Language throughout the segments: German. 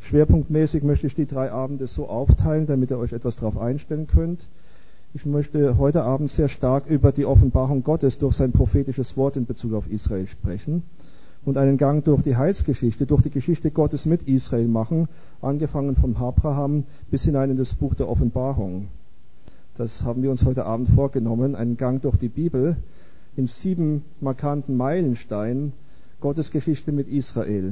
Schwerpunktmäßig möchte ich die 3 Abende so aufteilen, damit ihr euch etwas darauf einstellen könnt. Ich möchte heute Abend sehr stark über die Offenbarung Gottes durch sein prophetisches Wort in Bezug auf Israel sprechen und einen Gang durch die Heilsgeschichte, durch die Geschichte Gottes mit Israel machen, angefangen vom Abraham bis hinein in das Buch der Offenbarung. Das haben wir uns heute Abend vorgenommen, einen Gang durch die Bibel in 7 markanten Meilensteinen Gottes Geschichte mit Israel.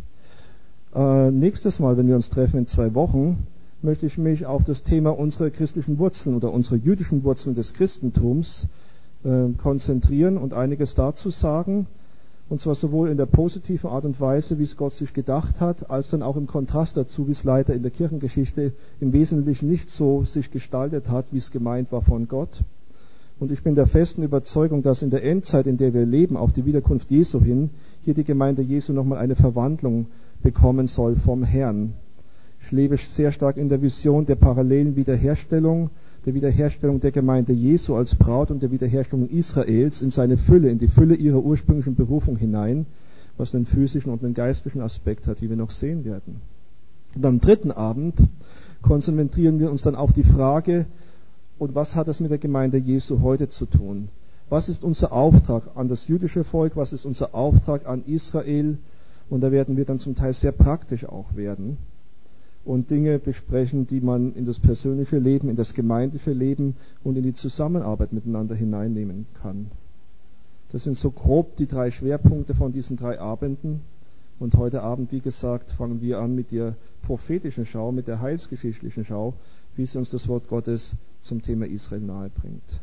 Nächstes Mal, wenn wir uns treffen in 2 Wochen, möchte ich mich auf das Thema unserer christlichen Wurzeln oder unsere jüdischen Wurzeln des Christentums konzentrieren und einiges dazu sagen. Und zwar sowohl in der positiven Art und Weise, wie es Gott sich gedacht hat, als dann auch im Kontrast dazu, wie es leider in der Kirchengeschichte im Wesentlichen nicht so sich gestaltet hat, wie es gemeint war von Gott. Und ich bin der festen Überzeugung, dass in der Endzeit, in der wir leben, auf die Wiederkunft Jesu hin, hier die Gemeinde Jesu nochmal eine Verwandlung bekommen soll vom Herrn. Ich lebe sehr stark in der Vision der parallelen Wiederherstellung, der Wiederherstellung der Gemeinde Jesu als Braut und der Wiederherstellung Israels in seine Fülle, in die Fülle ihrer ursprünglichen Berufung hinein, was einen physischen und einen geistlichen Aspekt hat, wie wir noch sehen werden. Und am 3. Abend konzentrieren wir uns dann auf die Frage, und was hat das mit der Gemeinde Jesu heute zu tun? Was ist unser Auftrag an das jüdische Volk? Was ist unser Auftrag an Israel? Und da werden wir dann zum Teil sehr praktisch auch werden und Dinge besprechen, die man in das persönliche Leben, in das gemeindliche Leben und in die Zusammenarbeit miteinander hineinnehmen kann. Das sind so grob die 3 Schwerpunkte von diesen 3 Abenden. Und heute Abend, wie gesagt, fangen wir an mit der prophetischen Schau, mit der heilsgeschichtlichen Schau, wie sie uns das Wort Gottes zum Thema Israel nahebringt.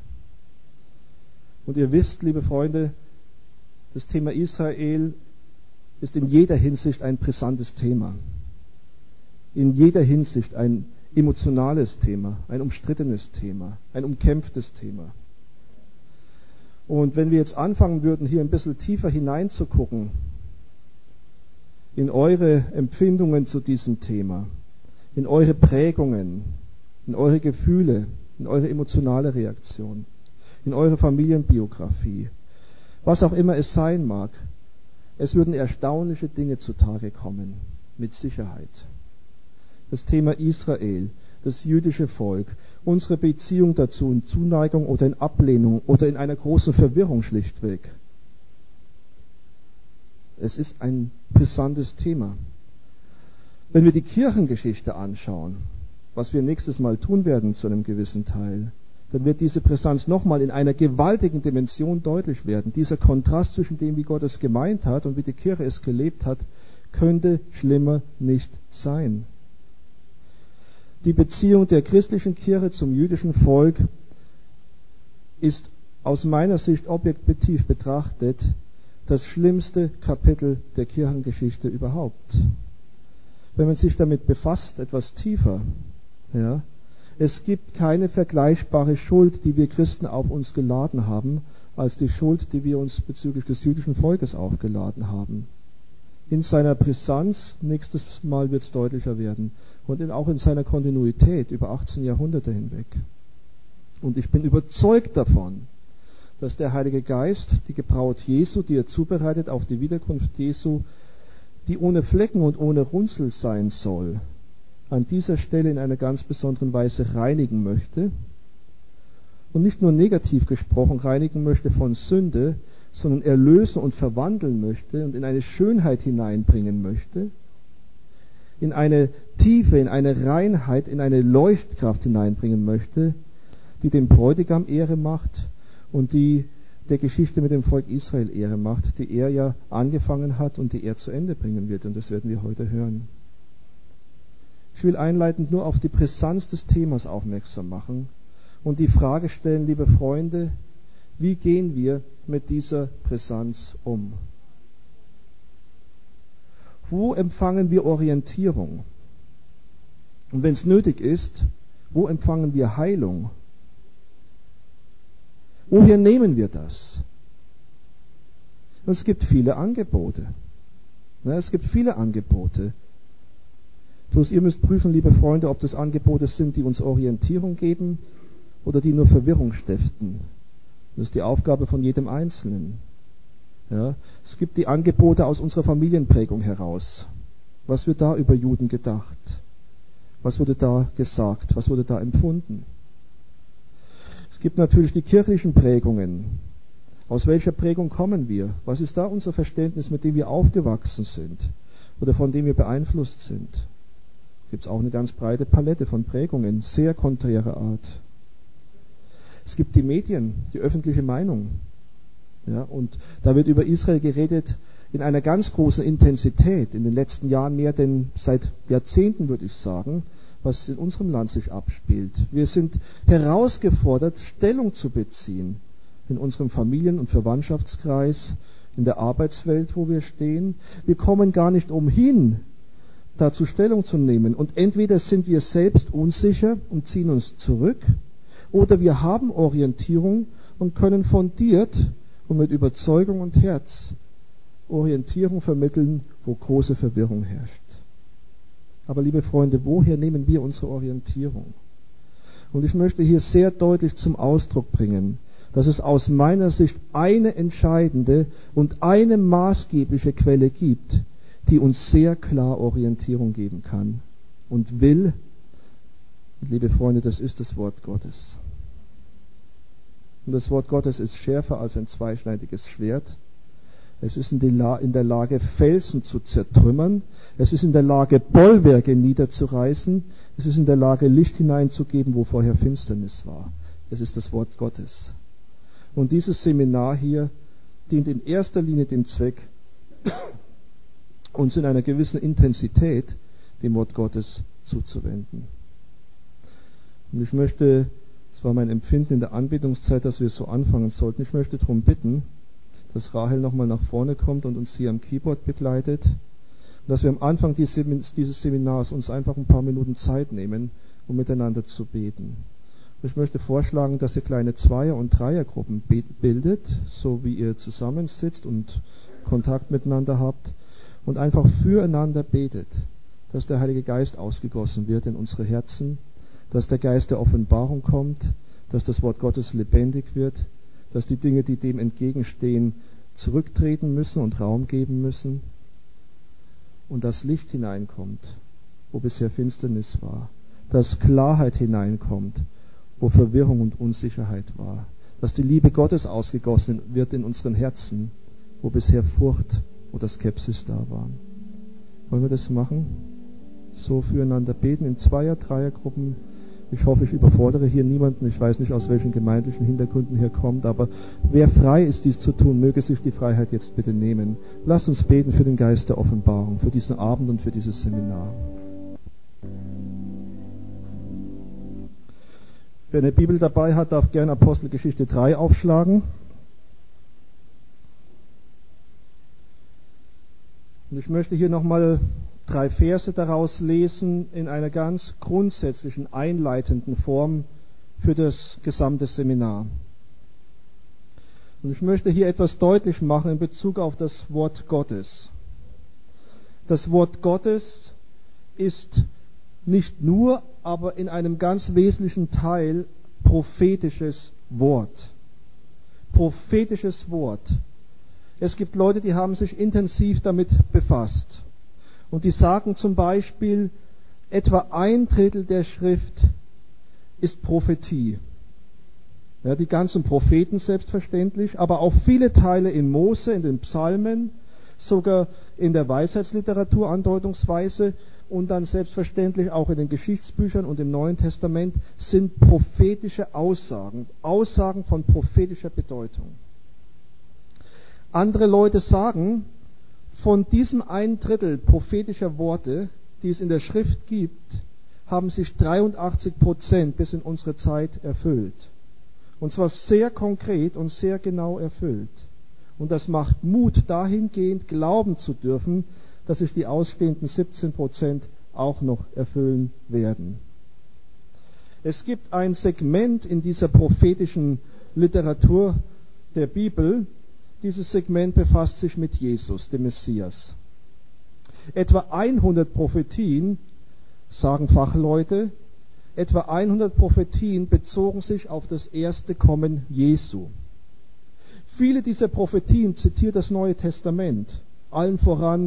Und ihr wisst, liebe Freunde, das Thema Israel ist in jeder Hinsicht ein brisantes Thema. In jeder Hinsicht ein emotionales Thema, ein umstrittenes Thema, ein umkämpftes Thema. Und wenn wir jetzt anfangen würden, hier ein bisschen tiefer hineinzugucken, in eure Empfindungen zu diesem Thema, in eure Prägungen, in eure Gefühle, in eure emotionale Reaktion, in eure Familienbiografie, was auch immer es sein mag, es würden erstaunliche Dinge zutage kommen, mit Sicherheit. Das Thema Israel, das jüdische Volk, unsere Beziehung dazu in Zuneigung oder in Ablehnung oder in einer großen Verwirrung schlichtweg. Es ist ein brisantes Thema. Wenn wir die Kirchengeschichte anschauen, was wir nächstes Mal tun werden zu einem gewissen Teil, dann wird diese Brisanz nochmal in einer gewaltigen Dimension deutlich werden. Dieser Kontrast zwischen dem, wie Gott es gemeint hat und wie die Kirche es gelebt hat, könnte schlimmer nicht sein. Die Beziehung der christlichen Kirche zum jüdischen Volk ist aus meiner Sicht objektiv betrachtet das schlimmste Kapitel der Kirchengeschichte überhaupt. Wenn man sich damit befasst, etwas tiefer, ja, es gibt keine vergleichbare Schuld, die wir Christen auf uns geladen haben, als die Schuld, die wir uns bezüglich des jüdischen Volkes aufgeladen haben. In seiner Brisanz, nächstes Mal wird es deutlicher werden, und auch in seiner Kontinuität über 18 Jahrhunderte hinweg. Und ich bin überzeugt davon, dass der Heilige Geist die Braut Jesu, die er zubereitet auf die Wiederkunft Jesu, die ohne Flecken und ohne Runzel sein soll, an dieser Stelle in einer ganz besonderen Weise reinigen möchte. Und nicht nur negativ gesprochen reinigen möchte von Sünde, sondern erlösen und verwandeln möchte und in eine Schönheit hineinbringen möchte, in eine Tiefe, in eine Reinheit, in eine Leuchtkraft hineinbringen möchte, die dem Bräutigam Ehre macht und die der Geschichte mit dem Volk Israel Ehre macht, die er ja angefangen hat und die er zu Ende bringen wird. Und das werden wir heute hören. Ich will einleitend nur auf die Brisanz des Themas aufmerksam machen und die Frage stellen, liebe Freunde, wie gehen wir mit dieser Brisanz um? Wo empfangen wir Orientierung? Und wenn es nötig ist, wo empfangen wir Heilung? Woher nehmen wir das? Und es gibt viele Angebote. Es gibt viele Angebote. Bloß ihr müsst prüfen, liebe Freunde, ob das Angebote sind, die uns Orientierung geben oder die nur Verwirrung stiften. Das ist die Aufgabe von jedem Einzelnen. Ja, es gibt die Angebote aus unserer Familienprägung heraus. Was wird da über Juden gedacht? Was wurde da gesagt? Was wurde da empfunden? Es gibt natürlich die kirchlichen Prägungen. Aus welcher Prägung kommen wir? Was ist da unser Verständnis, mit dem wir aufgewachsen sind oder von dem wir beeinflusst sind? Gibt es auch eine ganz breite Palette von Prägungen, sehr konträrer Art. Es gibt die Medien, die öffentliche Meinung. Ja, und da wird über Israel geredet in einer ganz großen Intensität, in den letzten Jahren mehr denn seit Jahrzehnten, würde ich sagen, was in unserem Land sich abspielt. Wir sind herausgefordert, Stellung zu beziehen in unserem Familien- und Verwandtschaftskreis, in der Arbeitswelt, wo wir stehen. Wir kommen gar nicht umhin, dazu Stellung zu nehmen. Und entweder sind wir selbst unsicher und ziehen uns zurück, oder wir haben Orientierung und können fundiert und mit Überzeugung und Herz Orientierung vermitteln, wo große Verwirrung herrscht. Aber liebe Freunde, woher nehmen wir unsere Orientierung? Und ich möchte hier sehr deutlich zum Ausdruck bringen, dass es aus meiner Sicht eine entscheidende und eine maßgebliche Quelle gibt, die uns sehr klar Orientierung geben kann und will. Liebe Freunde, das ist das Wort Gottes. Und das Wort Gottes ist schärfer als ein zweischneidiges Schwert. Es ist in der Lage, Felsen zu zertrümmern. Es ist in der Lage, Bollwerke niederzureißen. Es ist in der Lage, Licht hineinzugeben, wo vorher Finsternis war. Es ist das Wort Gottes. Und dieses Seminar hier dient in erster Linie dem Zweck, uns in einer gewissen Intensität dem Wort Gottes zuzuwenden. Und ich möchte, es war mein Empfinden in der Anbetungszeit, dass wir so anfangen sollten, ich möchte darum bitten, dass Rahel nochmal nach vorne kommt und uns hier am Keyboard begleitet. Und dass wir am Anfang dieses Seminars uns einfach ein paar Minuten Zeit nehmen, um miteinander zu beten. Und ich möchte vorschlagen, dass ihr kleine Zweier- und Dreiergruppen bildet, so wie ihr zusammensitzt und Kontakt miteinander habt und einfach füreinander betet, dass der Heilige Geist ausgegossen wird in unsere Herzen, dass der Geist der Offenbarung kommt, dass das Wort Gottes lebendig wird, dass die Dinge, die dem entgegenstehen, zurücktreten müssen und Raum geben müssen und dass Licht hineinkommt, wo bisher Finsternis war, dass Klarheit hineinkommt, wo Verwirrung und Unsicherheit war, dass die Liebe Gottes ausgegossen wird in unseren Herzen, wo bisher Furcht oder Skepsis da war. Wollen wir das machen? So füreinander beten in Zweier-, Dreiergruppen. Ich hoffe, ich überfordere hier niemanden. Ich weiß nicht, aus welchen gemeindlichen Hintergründen hier kommt, aber wer frei ist, dies zu tun, möge sich die Freiheit jetzt bitte nehmen. Lasst uns beten für den Geist der Offenbarung, für diesen Abend und für dieses Seminar. Wer eine Bibel dabei hat, darf gerne Apostelgeschichte 3 aufschlagen. Und ich möchte hier nochmal 3 Verse daraus lesen in einer ganz grundsätzlichen, einleitenden Form für das gesamte Seminar. Und ich möchte hier etwas deutlich machen in Bezug auf das Wort Gottes. Das Wort Gottes ist nicht nur, aber in einem ganz wesentlichen Teil prophetisches Wort. Prophetisches Wort. Es gibt Leute, die haben sich intensiv damit befasst. Und die sagen zum Beispiel, etwa 1/3 der Schrift ist Prophetie. Ja, die ganzen Propheten selbstverständlich, aber auch viele Teile in Mose, in den Psalmen, sogar in der Weisheitsliteratur andeutungsweise und dann selbstverständlich auch in den Geschichtsbüchern und im Neuen Testament sind prophetische Aussagen, Aussagen von prophetischer Bedeutung. Andere Leute sagen, von diesem 1/3 prophetischer Worte, die es in der Schrift gibt, haben sich 83% bis in unsere Zeit erfüllt. Und zwar sehr konkret und sehr genau erfüllt. Und das macht Mut, dahingehend glauben zu dürfen, dass sich die ausstehenden 17% auch noch erfüllen werden. Es gibt ein Segment in dieser prophetischen Literatur der Bibel. Dieses Segment befasst sich mit Jesus, dem Messias. Etwa 100 Prophetien, sagen Fachleute, etwa 100 Prophetien bezogen sich auf das erste Kommen Jesu. Viele dieser Prophetien zitiert das Neue Testament, allen voran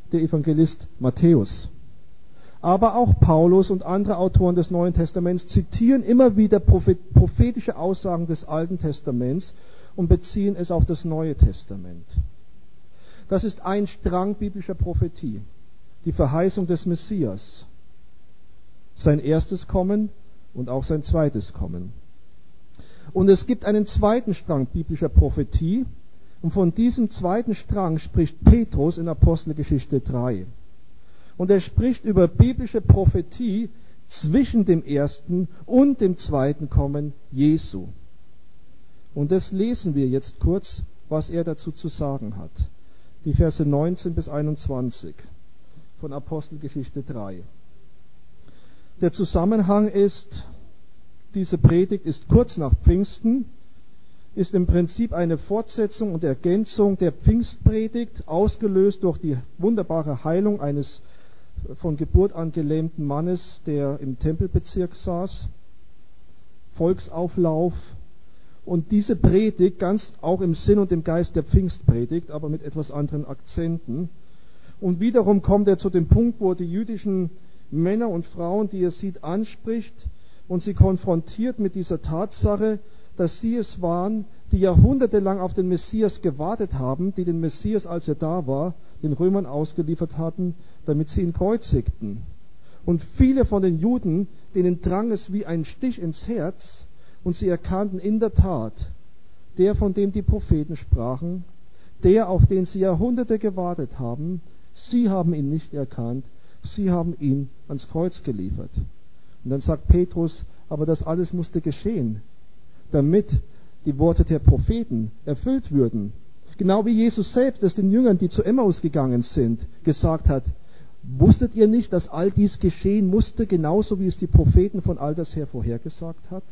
der Evangelist Matthäus. Aber auch Paulus und andere Autoren des Neuen Testaments zitieren immer wieder prophetische Aussagen des Alten Testaments und beziehen es auf das Neue Testament. Das ist ein Strang biblischer Prophetie, die Verheißung des Messias, sein erstes Kommen und auch sein zweites Kommen. Und es gibt einen zweiten Strang biblischer Prophetie, und von diesem zweiten Strang spricht Petrus in Apostelgeschichte 3. Und er spricht über biblische Prophetie zwischen dem ersten und dem zweiten Kommen Jesu. Und das lesen wir jetzt kurz, was er dazu zu sagen hat. Die Verse 19 bis 21 von Apostelgeschichte 3. Der Zusammenhang ist, diese Predigt ist kurz nach Pfingsten, ist im Prinzip eine Fortsetzung und Ergänzung der Pfingstpredigt, ausgelöst durch die wunderbare Heilung eines von Geburt an gelähmten Mannes, der im Tempelbezirk saß, Volksauflauf. Und diese Predigt, ganz auch im Sinn und im Geist der Pfingstpredigt, aber mit etwas anderen Akzenten. Und wiederum kommt er zu dem Punkt, wo er die jüdischen Männer und Frauen, die er sieht, anspricht und sie konfrontiert mit dieser Tatsache, dass sie es waren, die jahrhundertelang auf den Messias gewartet haben, die den Messias, als er da war, den Römern ausgeliefert hatten, damit sie ihn kreuzigten. Und viele von den Juden, denen drang es wie ein Stich ins Herz, und sie erkannten in der Tat, der, von dem die Propheten sprachen, der, auf den sie Jahrhunderte gewartet haben, sie haben ihn nicht erkannt, sie haben ihn ans Kreuz geliefert. Und dann sagt Petrus, aber das alles musste geschehen, damit die Worte der Propheten erfüllt würden. Genau wie Jesus selbst es den Jüngern, die zu Emmaus gegangen sind, gesagt hat, wusstet ihr nicht, dass all dies geschehen musste, genauso wie es die Propheten von alters her vorhergesagt hat?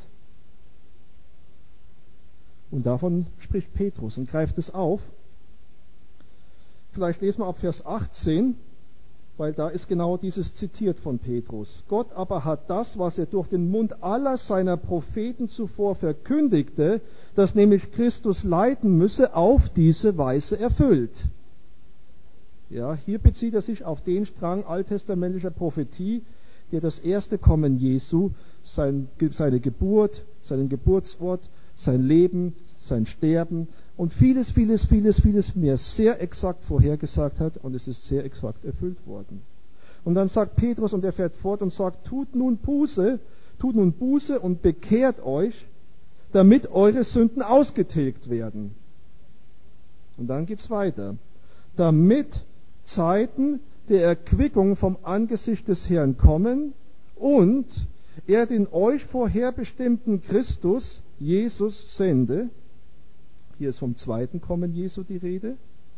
Und davon spricht Petrus und greift es auf. Vielleicht lesen wir ab Vers 18, weil da ist genau dieses zitiert von Petrus. Gott aber hat das, was er durch den Mund aller seiner Propheten zuvor verkündigte, dass nämlich Christus leiden müsse, auf diese Weise erfüllt. Ja, hier bezieht er sich auf den Strang alttestamentlicher Prophetie, der das erste Kommen Jesu, seine Geburt, seinen Geburtsort, sein Leben, sein Sterben und vieles mehr sehr exakt vorhergesagt hat, und es ist sehr exakt erfüllt worden. Und dann sagt Petrus, und er fährt fort und sagt, tut nun Buße und bekehrt euch, damit eure Sünden ausgetilgt werden. Und dann geht's weiter. Damit Zeiten der Erquickung vom Angesicht des Herrn kommen und er den euch vorherbestimmten Christus, Jesus, sende. Hier ist vom zweiten Kommen Jesu die Rede.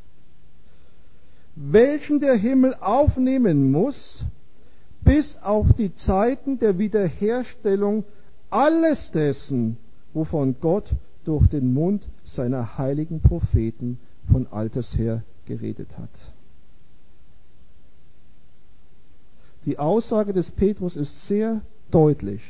Welchen der Himmel aufnehmen muss, bis auf die Zeiten der Wiederherstellung alles dessen, wovon Gott durch den Mund seiner heiligen Propheten von alters her geredet hat. Die Aussage des Petrus ist sehr deutlich.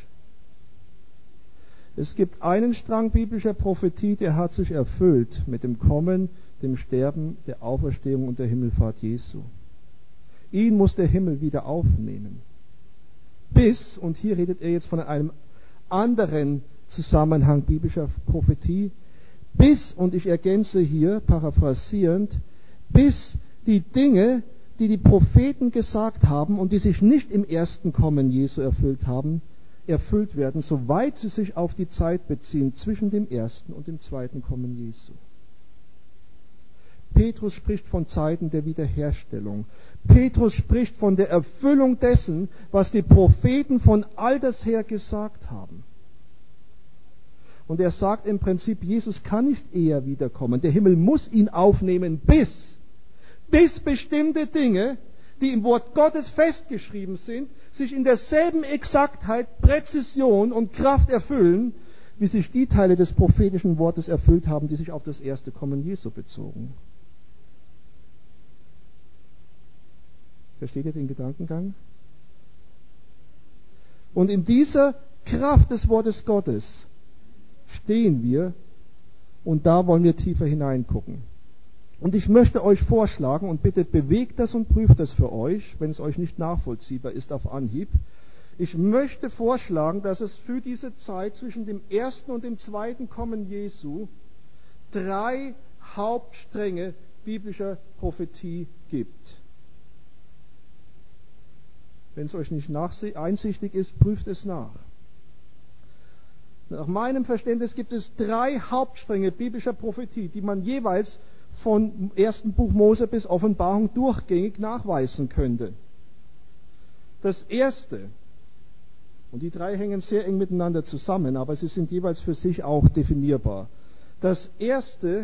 Es gibt einen Strang biblischer Prophetie, der hat sich erfüllt mit dem Kommen, dem Sterben, der Auferstehung und der Himmelfahrt Jesu. Ihn muss der Himmel wieder aufnehmen. Bis, und hier redet er jetzt von einem anderen Zusammenhang biblischer Prophetie, bis, und ich ergänze hier, paraphrasierend, bis die Dinge, die die Propheten gesagt haben und die sich nicht im ersten Kommen Jesu erfüllt haben, erfüllt werden, soweit sie sich auf die Zeit beziehen zwischen dem ersten und dem zweiten Kommen Jesu. Petrus spricht von Zeiten der Wiederherstellung. Petrus spricht von der Erfüllung dessen, was die Propheten von alters her gesagt haben. Und er sagt im Prinzip, Jesus kann nicht eher wiederkommen. Der Himmel muss ihn aufnehmen, bis bestimmte Dinge, die im Wort Gottes festgeschrieben sind, sich in derselben Exaktheit, Präzision und Kraft erfüllen, wie sich die Teile des prophetischen Wortes erfüllt haben, die sich auf das erste Kommen Jesu bezogen. Versteht ihr den Gedankengang? Und in dieser Kraft des Wortes Gottes stehen wir, und da wollen wir tiefer hineingucken. Und ich möchte euch vorschlagen, und bitte bewegt das und prüft das für euch, wenn es euch nicht nachvollziehbar ist auf Anhieb. Ich möchte vorschlagen, dass es für diese Zeit zwischen dem ersten und dem zweiten Kommen Jesu 3 Hauptstränge biblischer Prophetie gibt. Wenn es euch nicht einsichtig ist, prüft es nach. Nach meinem Verständnis gibt es 3 Hauptstränge biblischer Prophetie, die man jeweils vom ersten Buch Mose bis Offenbarung durchgängig nachweisen könnte. Das erste, und die 3 hängen sehr eng miteinander zusammen, aber sie sind jeweils für sich auch definierbar. Das erste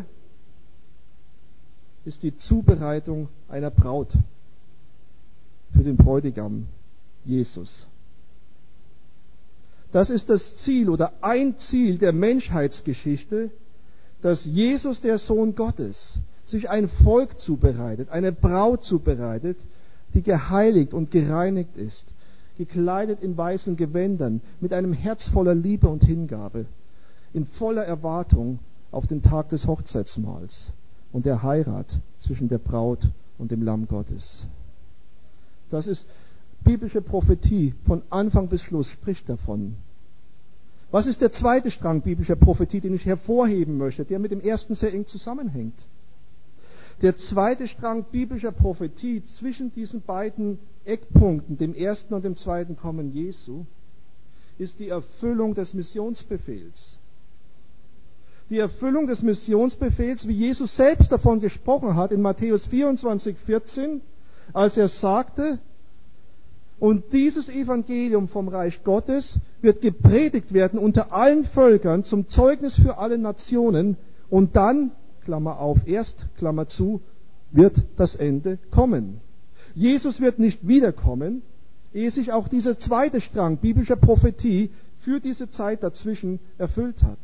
ist die Zubereitung einer Braut für den Bräutigam Jesus. Das ist das Ziel oder ein Ziel der Menschheitsgeschichte, dass Jesus, der Sohn Gottes, sich ein Volk zubereitet, eine Braut zubereitet, die geheiligt und gereinigt ist, gekleidet in weißen Gewändern, mit einem Herz voller Liebe und Hingabe, in voller Erwartung auf den Tag des Hochzeitsmahls und der Heirat zwischen der Braut und dem Lamm Gottes. Das ist biblische Prophetie, von Anfang bis Schluss spricht davon. Was ist der zweite Strang biblischer Prophetie, den ich hervorheben möchte, der mit dem ersten sehr eng zusammenhängt? Der zweite Strang biblischer Prophetie zwischen diesen beiden Eckpunkten, dem ersten und dem zweiten Kommen Jesu, ist die Erfüllung des Missionsbefehls. Die Erfüllung des Missionsbefehls, wie Jesus selbst davon gesprochen hat in Matthäus 24,14, als er sagte, und dieses Evangelium vom Reich Gottes wird gepredigt werden unter allen Völkern zum Zeugnis für alle Nationen und dann, Klammer auf, erst, Klammer zu, wird das Ende kommen. Jesus wird nicht wiederkommen, ehe sich auch dieser zweite Strang biblischer Prophetie für diese Zeit dazwischen erfüllt hat.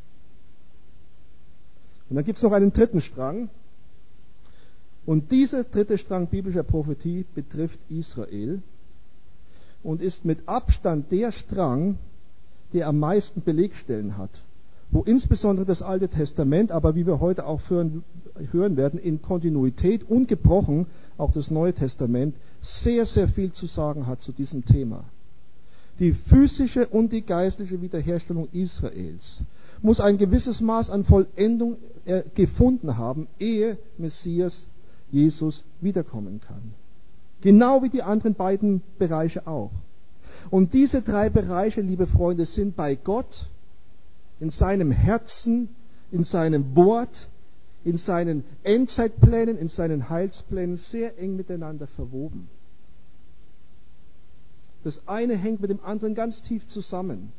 Und dann gibt es noch einen dritten Strang. Und dieser dritte Strang biblischer Prophetie betrifft Israel und ist mit Abstand der Strang, der am meisten Belegstellen hat, wo insbesondere das Alte Testament, aber wie wir heute auch hören werden, in Kontinuität ungebrochen auch das Neue Testament sehr, sehr viel zu sagen hat zu diesem Thema. Die physische und die geistliche Wiederherstellung Israels muss ein gewisses Maß an Vollendung gefunden haben, ehe Messias Jesus wiederkommen kann. Genau wie die anderen beiden Bereiche auch. Und diese 3 Bereiche, liebe Freunde, sind bei Gott in seinem Herzen, in seinem Wort, in seinen Endzeitplänen, in seinen Heilsplänen sehr eng miteinander verwoben. Das eine hängt mit dem anderen ganz tief zusammen.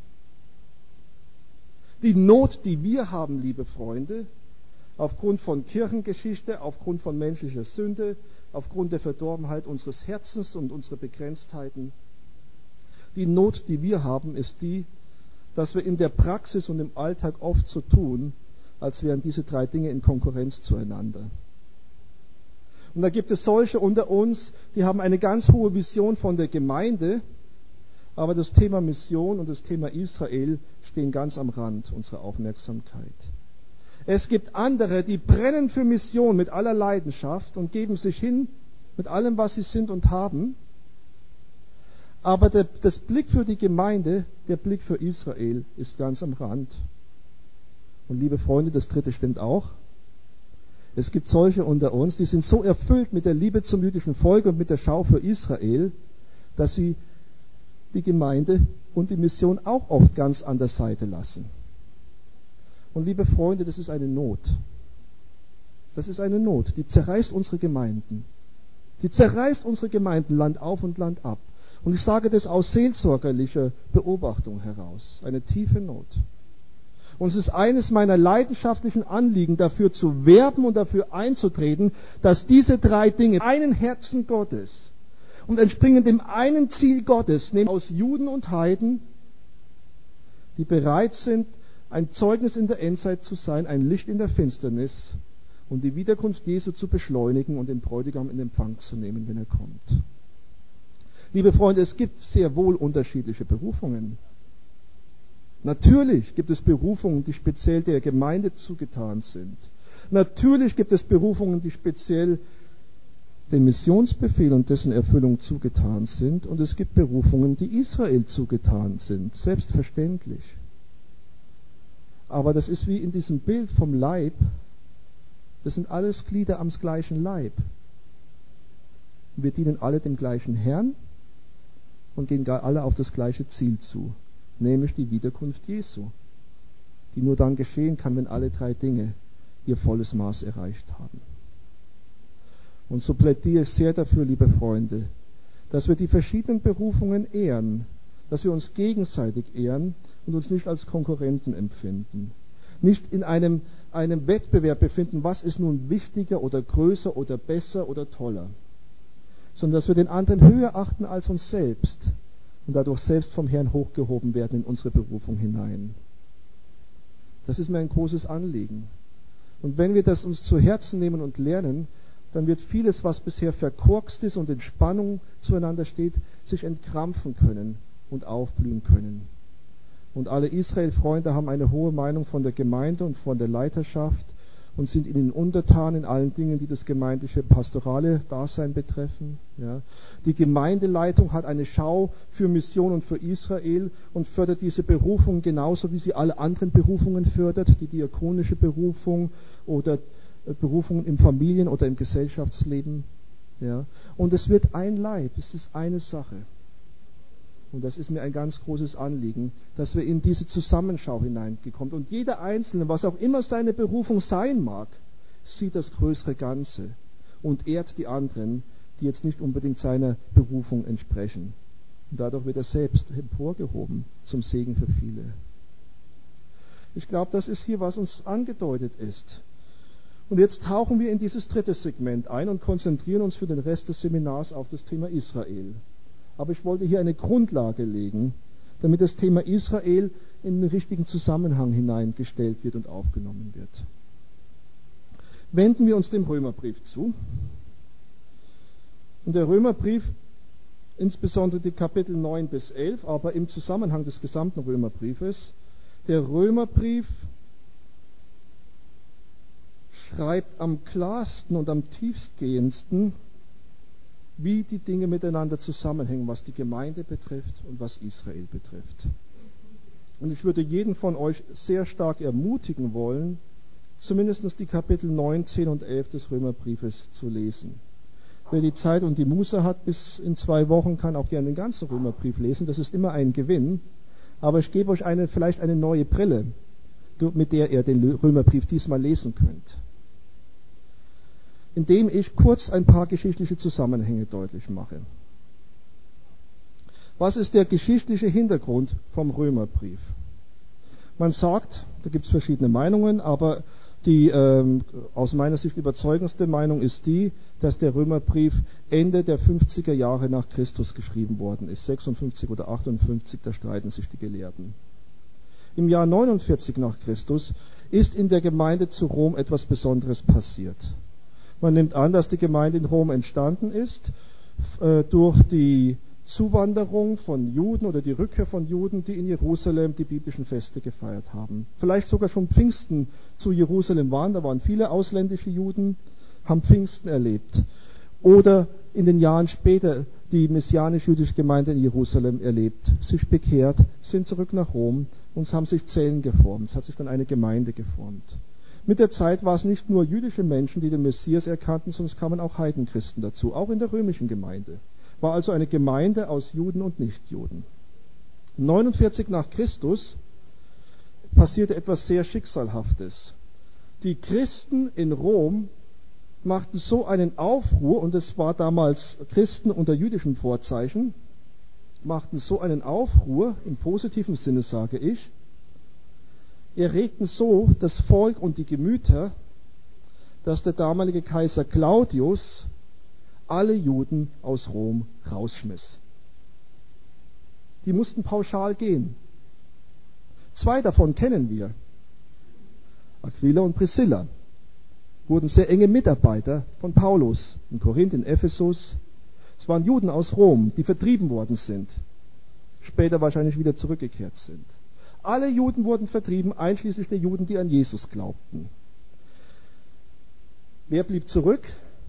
Die Not, die wir haben, liebe Freunde, aufgrund von Kirchengeschichte, aufgrund von menschlicher Sünde, aufgrund der Verdorbenheit unseres Herzens und unserer Begrenztheiten. Die Not, die wir haben, ist die, dass wir in der Praxis und im Alltag oft so tun, als wären diese 3 Dinge in Konkurrenz zueinander. Und da gibt es solche unter uns, die haben eine ganz hohe Vision von der Gemeinde, aber das Thema Mission und das Thema Israel stehen ganz am Rand unserer Aufmerksamkeit. Es gibt andere, die brennen für Mission mit aller Leidenschaft und geben sich hin mit allem, was sie sind und haben. Aber das Blick für die Gemeinde, der Blick für Israel ist ganz am Rand. Und liebe Freunde, das dritte stimmt auch. Es gibt solche unter uns, die sind so erfüllt mit der Liebe zum jüdischen Volk und mit der Schau für Israel, dass sie die Gemeinde und die Mission auch oft ganz an der Seite lassen. Und liebe Freunde, das ist eine Not. Das ist eine Not, die zerreißt unsere Gemeinden. Die zerreißt unsere Gemeinden Land auf und Land ab. Und ich sage das aus seelsorgerlicher Beobachtung heraus. Eine tiefe Not. Und es ist eines meiner leidenschaftlichen Anliegen, dafür zu werben und dafür einzutreten, dass diese 3 Dinge einen Herzen Gottes und entspringen dem einen Ziel Gottes, nämlich aus Juden und Heiden, die bereit sind, ein Zeugnis in der Endzeit zu sein, ein Licht in der Finsternis und die Wiederkunft Jesu zu beschleunigen und den Bräutigam in Empfang zu nehmen, wenn er kommt. Liebe Freunde, es gibt sehr wohl unterschiedliche Berufungen. Natürlich gibt es Berufungen, die speziell der Gemeinde zugetan sind. Natürlich gibt es Berufungen, die speziell dem Missionsbefehl und dessen Erfüllung zugetan sind, und es gibt Berufungen, die Israel zugetan sind, selbstverständlich. Aber das ist wie in diesem Bild vom Leib, das sind alles Glieder am gleichen Leib. Wir dienen alle dem gleichen Herrn und gehen alle auf das gleiche Ziel zu, nämlich die Wiederkunft Jesu, die nur dann geschehen kann, wenn alle drei Dinge ihr volles Maß erreicht haben. Und so plädiere ich sehr dafür, liebe Freunde, dass wir die verschiedenen Berufungen ehren, dass wir uns gegenseitig ehren und uns nicht als Konkurrenten empfinden. Nicht in einem Wettbewerb befinden, was ist nun wichtiger oder größer oder besser oder toller, sondern dass wir den anderen höher achten als uns selbst und dadurch selbst vom Herrn hochgehoben werden in unsere Berufung hinein. Das ist mir ein großes Anliegen. Und wenn wir das uns zu Herzen nehmen und lernen, dann wird vieles, was bisher verkorkst ist und in Spannung zueinander steht, sich entkrampfen können und aufblühen können. Und alle Israel-Freunde haben eine hohe Meinung von der Gemeinde und von der Leiterschaft und sind ihnen untertan in allen Dingen, die das gemeindliche pastorale Dasein betreffen. Ja. Die Gemeindeleitung hat eine Schau für Mission und für Israel und fördert diese Berufung genauso, wie sie alle anderen Berufungen fördert, die diakonische Berufung oder Berufungen im Familien- oder im Gesellschaftsleben. Ja. Und es wird ein Leib, es ist eine Sache. Und das ist mir ein ganz großes Anliegen, dass wir in diese Zusammenschau hineingekommen. Und jeder Einzelne, was auch immer seine Berufung sein mag, sieht das größere Ganze und ehrt die anderen, die jetzt nicht unbedingt seiner Berufung entsprechen. Und dadurch wird er selbst emporgehoben zum Segen für viele. Ich glaube, das ist hier, was uns angedeutet ist. Und jetzt tauchen wir in dieses dritte Segment ein und konzentrieren uns für den Rest des Seminars auf das Thema Israel. Aber ich wollte hier eine Grundlage legen, damit das Thema Israel in den richtigen Zusammenhang hineingestellt wird und aufgenommen wird. Wenden wir uns dem Römerbrief zu. Und der Römerbrief, insbesondere die Kapitel 9 bis 11, aber im Zusammenhang des gesamten Römerbriefes, der Römerbrief schreibt am klarsten und am tiefstgehendsten, wie die Dinge miteinander zusammenhängen, was die Gemeinde betrifft und was Israel betrifft. Und ich würde jeden von euch sehr stark ermutigen wollen, zumindest die Kapitel 9, 10 und 11 des Römerbriefes zu lesen. Wer die Zeit und die Muße hat, bis in 2 Wochen, kann auch gerne den ganzen Römerbrief lesen. Das ist immer ein Gewinn. Aber ich gebe euch vielleicht eine neue Brille, mit der ihr den Römerbrief diesmal lesen könnt, indem ich kurz ein paar geschichtliche Zusammenhänge deutlich mache. Was ist der geschichtliche Hintergrund vom Römerbrief? Man sagt, da gibt es verschiedene Meinungen, aber die aus meiner Sicht überzeugendste Meinung ist die, dass der Römerbrief Ende der 50er Jahre nach Christus geschrieben worden ist. 56 oder 58, da streiten sich die Gelehrten. Im Jahr 49 nach Christus ist in der Gemeinde zu Rom etwas Besonderes passiert. Man nimmt an, dass die Gemeinde in Rom entstanden ist durch die Zuwanderung von Juden oder die Rückkehr von Juden, die in Jerusalem die biblischen Feste gefeiert haben. Vielleicht sogar schon Pfingsten zu Jerusalem waren. Da waren viele ausländische Juden, haben Pfingsten erlebt. Oder in den Jahren später die messianisch-jüdische Gemeinde in Jerusalem erlebt, sich bekehrt, sind zurück nach Rom und es haben sich Zellen geformt. Es hat sich dann eine Gemeinde geformt. Mit der Zeit war es nicht nur jüdische Menschen, die den Messias erkannten, sondern es kamen auch Heidenchristen dazu, auch in der römischen Gemeinde. War also eine Gemeinde aus Juden und Nichtjuden. 49 nach Christus passierte etwas sehr Schicksalhaftes. Die Christen in Rom machten so einen Aufruhr, und es war damals Christen unter jüdischen Vorzeichen, machten so einen Aufruhr, im positiven Sinne sage ich, erregten so das Volk und die Gemüter, dass der damalige Kaiser Claudius alle Juden aus Rom rausschmiss. Die mussten pauschal gehen. 2 davon kennen wir. Aquila und Priscilla wurden sehr enge Mitarbeiter von Paulus in Korinth, in Ephesus. Es waren Juden aus Rom, die vertrieben worden sind, später wahrscheinlich wieder zurückgekehrt sind. Alle Juden wurden vertrieben, einschließlich der Juden, die an Jesus glaubten. Wer blieb zurück?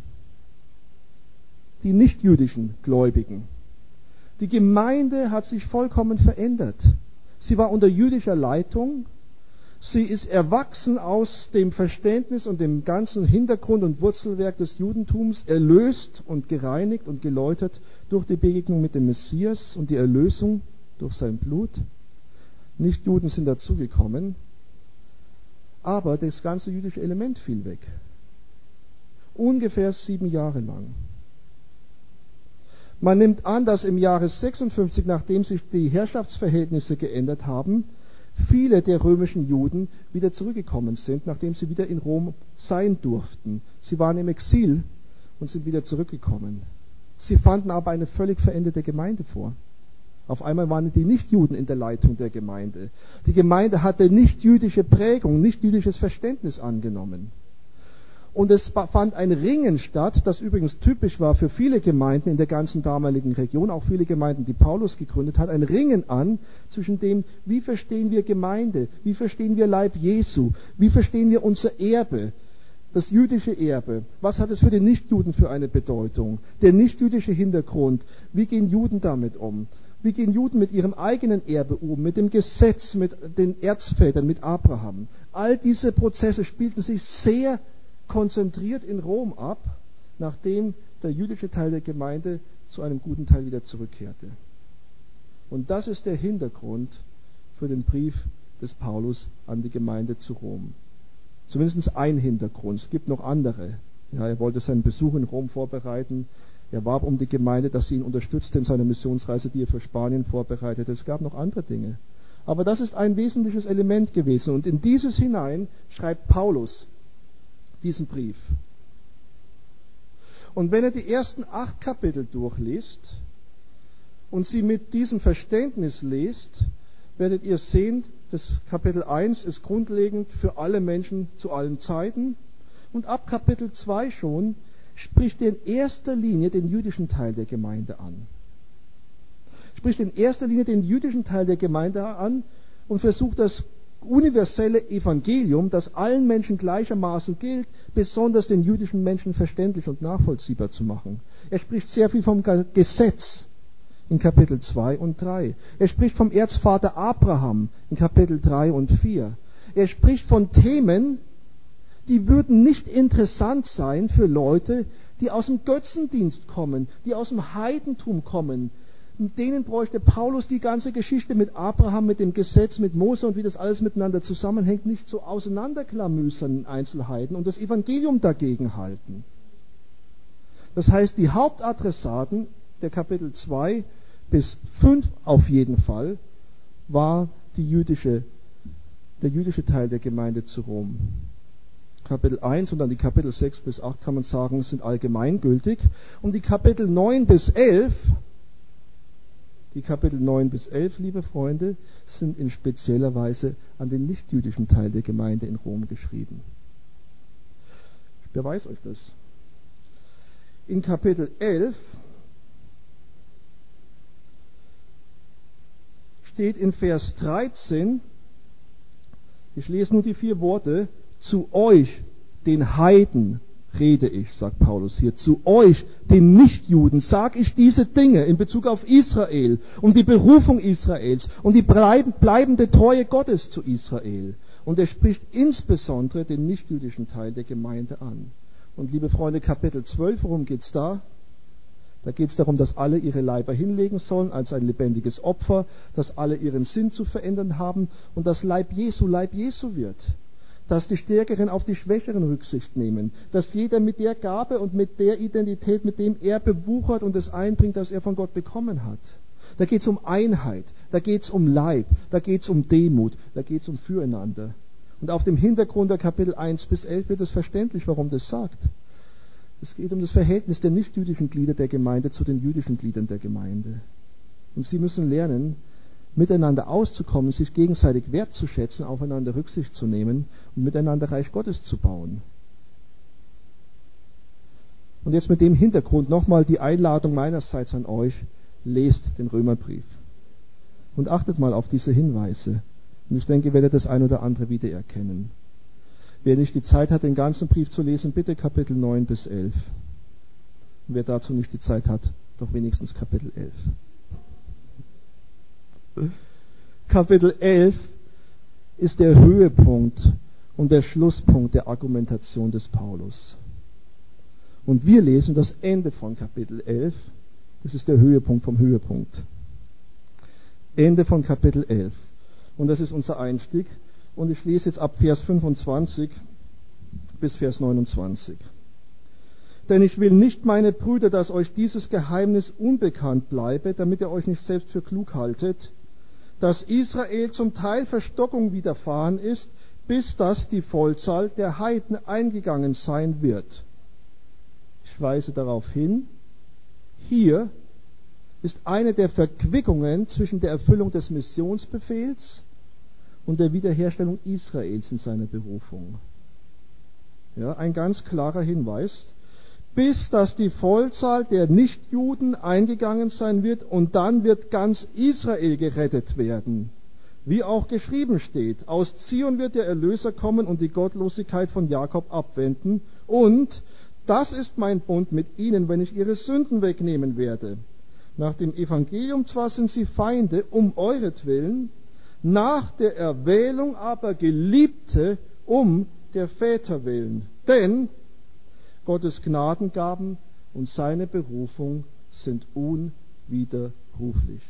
Die nichtjüdischen Gläubigen. Die Gemeinde hat sich vollkommen verändert. Sie war unter jüdischer Leitung. Sie ist erwachsen aus dem Verständnis und dem ganzen Hintergrund und Wurzelwerk des Judentums, erlöst und gereinigt und geläutert durch die Begegnung mit dem Messias und die Erlösung durch sein Blut. Nichtjuden sind dazugekommen, aber das ganze jüdische Element fiel weg. Ungefähr 7 Jahre lang. Man nimmt an, dass im Jahre 56, nachdem sich die Herrschaftsverhältnisse geändert haben, viele der römischen Juden wieder zurückgekommen sind, nachdem sie wieder in Rom sein durften. Sie waren im Exil und sind wieder zurückgekommen. Sie fanden aber eine völlig veränderte Gemeinde vor. Auf einmal waren die Nichtjuden in der Leitung der Gemeinde. Die Gemeinde hatte nichtjüdische Prägung, nichtjüdisches Verständnis angenommen. Und es fand ein Ringen statt, das übrigens typisch war für viele Gemeinden in der ganzen damaligen Region, auch viele Gemeinden, die Paulus gegründet hat, ein Ringen an zwischen dem, wie verstehen wir Gemeinde, wie verstehen wir Leib Jesu, wie verstehen wir unser Erbe, das jüdische Erbe, was hat es für den Nichtjuden für eine Bedeutung, der nichtjüdische Hintergrund, wie gehen Juden damit um, wie gehen Juden mit ihrem eigenen Erbe um, mit dem Gesetz, mit den Erzvätern, mit Abraham. All diese Prozesse spielten sich sehr konzentriert in Rom ab, nachdem der jüdische Teil der Gemeinde zu einem guten Teil wieder zurückkehrte. Und das ist der Hintergrund für den Brief des Paulus an die Gemeinde zu Rom. Zumindest ein Hintergrund, es gibt noch andere. Ja, er wollte seinen Besuch in Rom vorbereiten, er warb um die Gemeinde, dass sie ihn unterstützte in seiner Missionsreise, die er für Spanien vorbereitete. Es gab noch andere Dinge. Aber das ist ein wesentliches Element gewesen. Und in dieses hinein schreibt Paulus diesen Brief. Und wenn er die ersten 8 Kapitel durchliest und sie mit diesem Verständnis lest, werdet ihr sehen, das Kapitel 1 ist grundlegend für alle Menschen zu allen Zeiten. Und ab Kapitel 2 schon spricht er in erster Linie den jüdischen Teil der Gemeinde an. Spricht in erster Linie den jüdischen Teil der Gemeinde an und versucht das universelle Evangelium, das allen Menschen gleichermaßen gilt, besonders den jüdischen Menschen verständlich und nachvollziehbar zu machen. Er spricht sehr viel vom Gesetz in Kapitel 2 und 3. Er spricht vom Erzvater Abraham in Kapitel 3 und 4. Er spricht von Themen, die würden nicht interessant sein für Leute, die aus dem Götzendienst kommen, die aus dem Heidentum kommen. Mit denen bräuchte Paulus die ganze Geschichte mit Abraham, mit dem Gesetz, mit Mose und wie das alles miteinander zusammenhängt, nicht so auseinanderklamüsern in Einzelheiten und das Evangelium dagegen halten. Das heißt, die Hauptadressaten der Kapitel 2 bis 5 auf jeden Fall war der jüdische Teil der Gemeinde zu Rom. Kapitel 1 und dann die Kapitel 6 bis 8 kann man sagen, sind allgemeingültig. Und die Kapitel 9 bis 11, liebe Freunde, sind in spezieller Weise an den nichtjüdischen Teil der Gemeinde in Rom geschrieben. Ich beweise euch das. In Kapitel 11 steht in Vers 13, ich lese nur die 4 Worte, zu euch, den Heiden, rede ich, sagt Paulus hier, zu euch, den Nichtjuden, sage ich diese Dinge in Bezug auf Israel, um die Berufung Israels und die bleibende Treue Gottes zu Israel. Und er spricht insbesondere den nichtjüdischen Teil der Gemeinde an. Und liebe Freunde, Kapitel 12, worum geht es da? Da geht es darum, dass alle ihre Leiber hinlegen sollen als ein lebendiges Opfer, dass alle ihren Sinn zu verändern haben und dass Leib Jesu wird. Dass die Stärkeren auf die Schwächeren Rücksicht nehmen, dass jeder mit der Gabe und mit der Identität, mit dem er bewuchert und es einbringt, das er von Gott bekommen hat. Da geht es um Einheit, da geht es um Leib, da geht es um Demut, da geht es um Füreinander. Und auf dem Hintergrund der Kapitel 1 bis 11 wird es verständlich, warum das sagt. Es geht um das Verhältnis der nichtjüdischen Glieder der Gemeinde zu den jüdischen Gliedern der Gemeinde. Und sie müssen lernen, miteinander auszukommen, sich gegenseitig wertzuschätzen, aufeinander Rücksicht zu nehmen und miteinander Reich Gottes zu bauen. Und jetzt mit dem Hintergrund nochmal die Einladung meinerseits an euch, lest den Römerbrief und achtet mal auf diese Hinweise. Und ich denke, ihr werdet das ein oder andere wiedererkennen. Wer nicht die Zeit hat, den ganzen Brief zu lesen, bitte Kapitel 9 bis 11. Und wer dazu nicht die Zeit hat, doch wenigstens Kapitel 11. Kapitel 11 ist der Höhepunkt und der Schlusspunkt der Argumentation des Paulus. Und wir lesen das Ende von Kapitel 11. Das ist der Höhepunkt vom Höhepunkt. Ende von Kapitel 11. Und das ist unser Einstieg. Und ich lese jetzt ab Vers 25 bis Vers 29. Denn ich will nicht, meine Brüder, dass euch dieses Geheimnis unbekannt bleibe, damit ihr euch nicht selbst für klug haltet, dass Israel zum Teil Verstockung widerfahren ist, bis dass die Vollzahl der Heiden eingegangen sein wird. Ich weise darauf hin, hier ist eine der Verquickungen zwischen der Erfüllung des Missionsbefehls und der Wiederherstellung Israels in seiner Berufung. Ja, ein ganz klarer Hinweis. Bis dass die Vollzahl der Nichtjuden eingegangen sein wird und dann wird ganz Israel gerettet werden. Wie auch geschrieben steht, aus Zion wird der Erlöser kommen und die Gottlosigkeit von Jakob abwenden. Und das ist mein Bund mit ihnen, wenn ich ihre Sünden wegnehmen werde. Nach dem Evangelium zwar sind sie Feinde um euretwillen, nach der Erwählung aber Geliebte um der Väter willen. Denn Gottes Gnadengaben und seine Berufung sind unwiderruflich.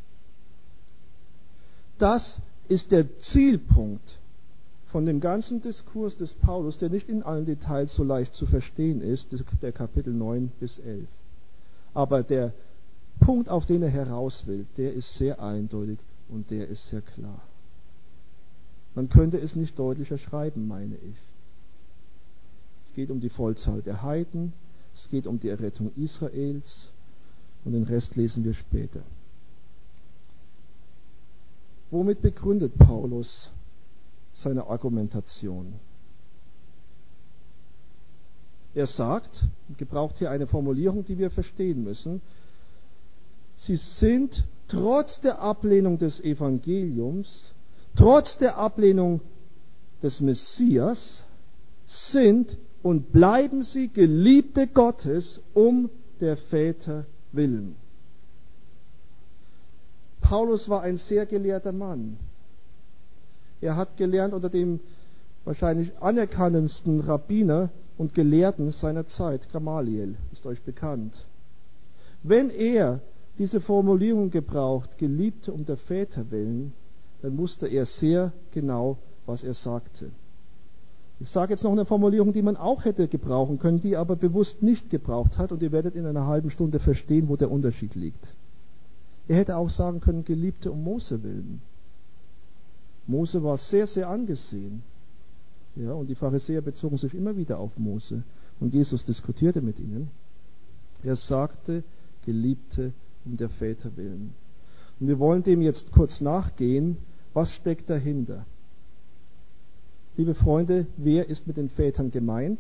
Das ist der Zielpunkt von dem ganzen Diskurs des Paulus, der nicht in allen Details so leicht zu verstehen ist, der Kapitel 9 bis 11. Aber der Punkt, auf den er heraus will, der ist sehr eindeutig und der ist sehr klar. Man könnte es nicht deutlicher schreiben, meine ich. Es geht um die Vollzahl der Heiden, es geht um die Errettung Israels und den Rest lesen wir später. Womit begründet Paulus seine Argumentation? Er sagt, gebraucht hier eine Formulierung, die wir verstehen müssen, sie sind trotz der Ablehnung des Evangeliums, trotz der Ablehnung des Messias, sind und bleiben sie Geliebte Gottes um der Väter willen. Paulus war ein sehr gelehrter Mann. Er hat gelernt unter dem wahrscheinlich anerkannendsten Rabbiner und Gelehrten seiner Zeit, Gamaliel, ist euch bekannt. Wenn er diese Formulierung gebraucht, Geliebte um der Väter willen, dann wusste er sehr genau, was er sagte. Ich sage jetzt noch eine Formulierung, die man auch hätte gebrauchen können, die aber bewusst nicht gebraucht hat, und ihr werdet in einer halben Stunde verstehen, wo der Unterschied liegt. Er hätte auch sagen können, Geliebte um Mose willen. Mose war sehr, sehr angesehen. Ja, und die Pharisäer bezogen sich immer wieder auf Mose. Und Jesus diskutierte mit ihnen. Er sagte, Geliebte um der Väter willen. Und wir wollen dem jetzt kurz nachgehen. Was steckt dahinter? Liebe Freunde, wer ist mit den Vätern gemeint?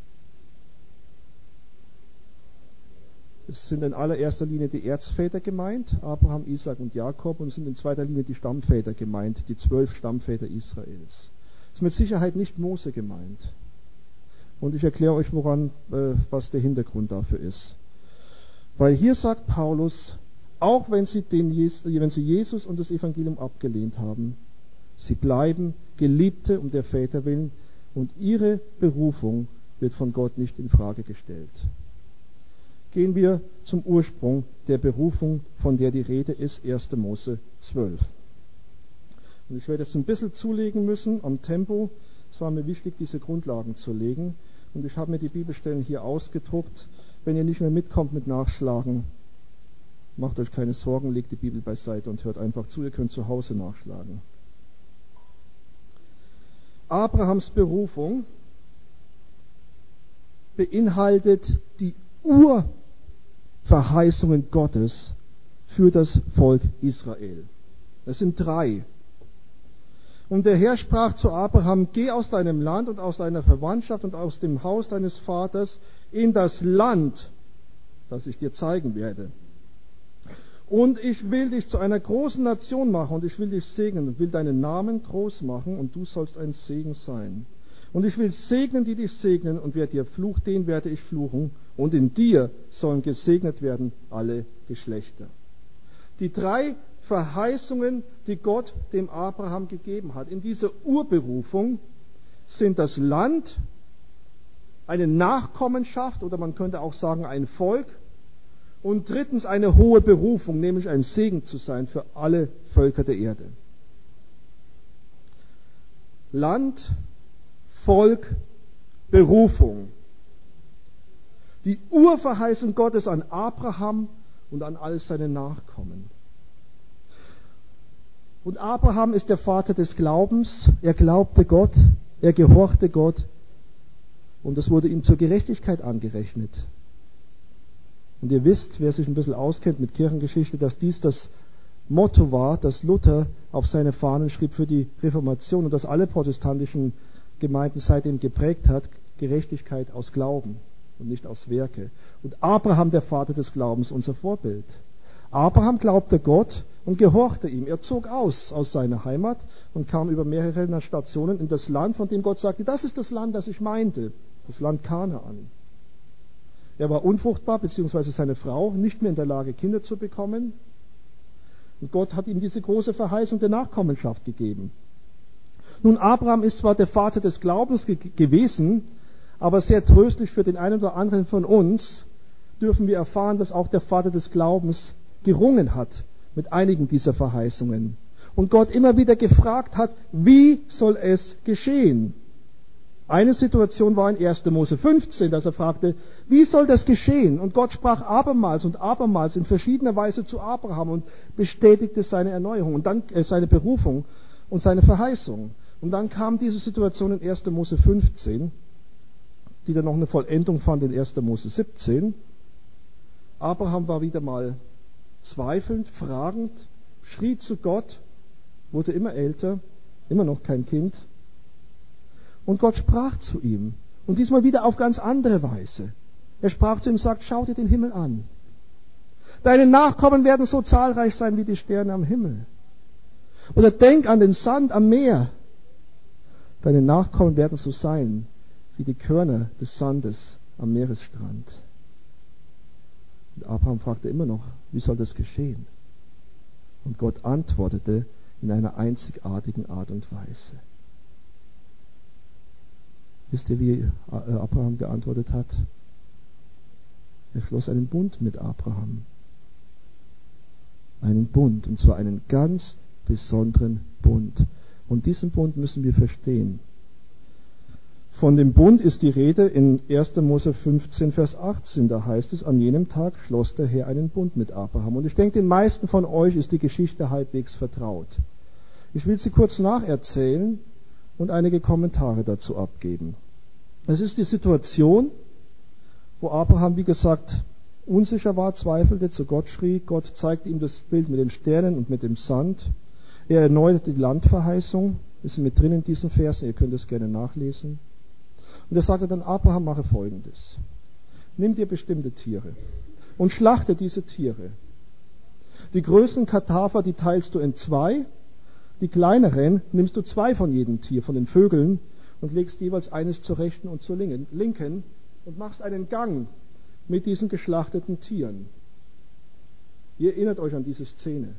Es sind in allererster Linie die Erzväter gemeint, Abraham, Isaac und Jakob, und es sind in zweiter Linie die Stammväter gemeint, die 12 Stammväter Israels. Es ist mit Sicherheit nicht Mose gemeint. Und ich erkläre euch, was der Hintergrund dafür ist. Weil hier sagt Paulus, auch wenn sie Jesus und das Evangelium abgelehnt haben, sie bleiben Geliebte um der Väter willen und ihre Berufung wird von Gott nicht in Frage gestellt. Gehen wir zum Ursprung der Berufung, von der die Rede ist, 1. Mose 12. Und ich werde jetzt ein bisschen zulegen müssen am Tempo. Es war mir wichtig, diese Grundlagen zu legen. Und ich habe mir die Bibelstellen hier ausgedruckt. Wenn ihr nicht mehr mitkommt mit Nachschlagen, macht euch keine Sorgen, legt die Bibel beiseite und hört einfach zu. Ihr könnt zu Hause nachschlagen. Abrahams Berufung beinhaltet die Urverheißungen Gottes für das Volk Israel. Es sind 3. Und der Herr sprach zu Abraham, geh aus deinem Land und aus deiner Verwandtschaft und aus dem Haus deines Vaters in das Land, das ich dir zeigen werde. Und ich will dich zu einer großen Nation machen und ich will dich segnen und will deinen Namen groß machen und du sollst ein Segen sein. Und ich will segnen, die dich segnen, und wer dir flucht, den werde ich fluchen. Und in dir sollen gesegnet werden alle Geschlechter. Die 3 Verheißungen, die Gott dem Abraham gegeben hat, in dieser Urberufung, sind das Land, eine Nachkommenschaft, oder man könnte auch sagen ein Volk, und drittens eine hohe Berufung, nämlich ein Segen zu sein für alle Völker der Erde. Land, Volk, Berufung. Die Urverheißung Gottes an Abraham und an all seine Nachkommen. Und Abraham ist der Vater des Glaubens. Er glaubte Gott, er gehorchte Gott, und es wurde ihm zur Gerechtigkeit angerechnet. Und ihr wisst, wer sich ein bisschen auskennt mit Kirchengeschichte, dass dies das Motto war, das Luther auf seine Fahnen schrieb für die Reformation und das alle protestantischen Gemeinden seitdem geprägt hat: Gerechtigkeit aus Glauben und nicht aus Werke. Und Abraham, der Vater des Glaubens, unser Vorbild. Abraham glaubte Gott und gehorchte ihm. Er zog aus seiner Heimat und kam über mehrere Stationen in das Land, von dem Gott sagte: Das ist das Land, das ich meinte, das Land Kanaan. Er war unfruchtbar, beziehungsweise seine Frau nicht mehr in der Lage, Kinder zu bekommen. Und Gott hat ihm diese große Verheißung der Nachkommenschaft gegeben. Nun, Abraham ist zwar der Vater des Glaubens gewesen, aber sehr tröstlich für den einen oder anderen von uns dürfen wir erfahren, dass auch der Vater des Glaubens gerungen hat mit einigen dieser Verheißungen. Und Gott immer wieder gefragt hat, wie soll es geschehen? Eine Situation war in 1. Mose 15, dass er fragte, wie soll das geschehen? Und Gott sprach abermals und abermals in verschiedener Weise zu Abraham und bestätigte seine Erneuerung und dann seine Berufung und seine Verheißung. Und dann kam diese Situation in 1. Mose 15, die dann noch eine Vollendung fand in 1. Mose 17. Abraham war wieder mal zweifelnd, fragend, schrie zu Gott, wurde immer älter, immer noch kein Kind. Und Gott sprach zu ihm. Und diesmal wieder auf ganz andere Weise. Er sprach zu ihm und sagt: Schau dir den Himmel an. Deine Nachkommen werden so zahlreich sein wie die Sterne am Himmel. Oder denk an den Sand am Meer. Deine Nachkommen werden so sein wie die Körner des Sandes am Meeresstrand. Und Abraham fragte immer noch, wie soll das geschehen? Und Gott antwortete in einer einzigartigen Art und Weise. Wisst ihr, wie Abraham geantwortet hat? Er schloss einen Bund mit Abraham. Einen Bund, und zwar einen ganz besonderen Bund. Und diesen Bund müssen wir verstehen. Von dem Bund ist die Rede in 1. Mose 15, Vers 18. Da heißt es: An jenem Tag schloss der Herr einen Bund mit Abraham. Und ich denke, den meisten von euch ist die Geschichte halbwegs vertraut. Ich will sie kurz nacherzählen und einige Kommentare dazu abgeben. Es ist die Situation, wo Abraham, wie gesagt, unsicher war, zweifelte, zu Gott schrie. Gott zeigte ihm das Bild mit den Sternen und mit dem Sand. Er erneuerte die Landverheißung. Das ist mit drin in diesen Versen, ihr könnt es gerne nachlesen. Und er sagte dann: Abraham, mache Folgendes. Nimm dir bestimmte Tiere und schlachte diese Tiere. Die größeren Kadaver, die teilst du in 2. Die kleineren nimmst du 2 von jedem Tier, von den Vögeln, und legst jeweils eines zur rechten und zur linken und machst einen Gang mit diesen geschlachteten Tieren. Ihr erinnert euch an diese Szene.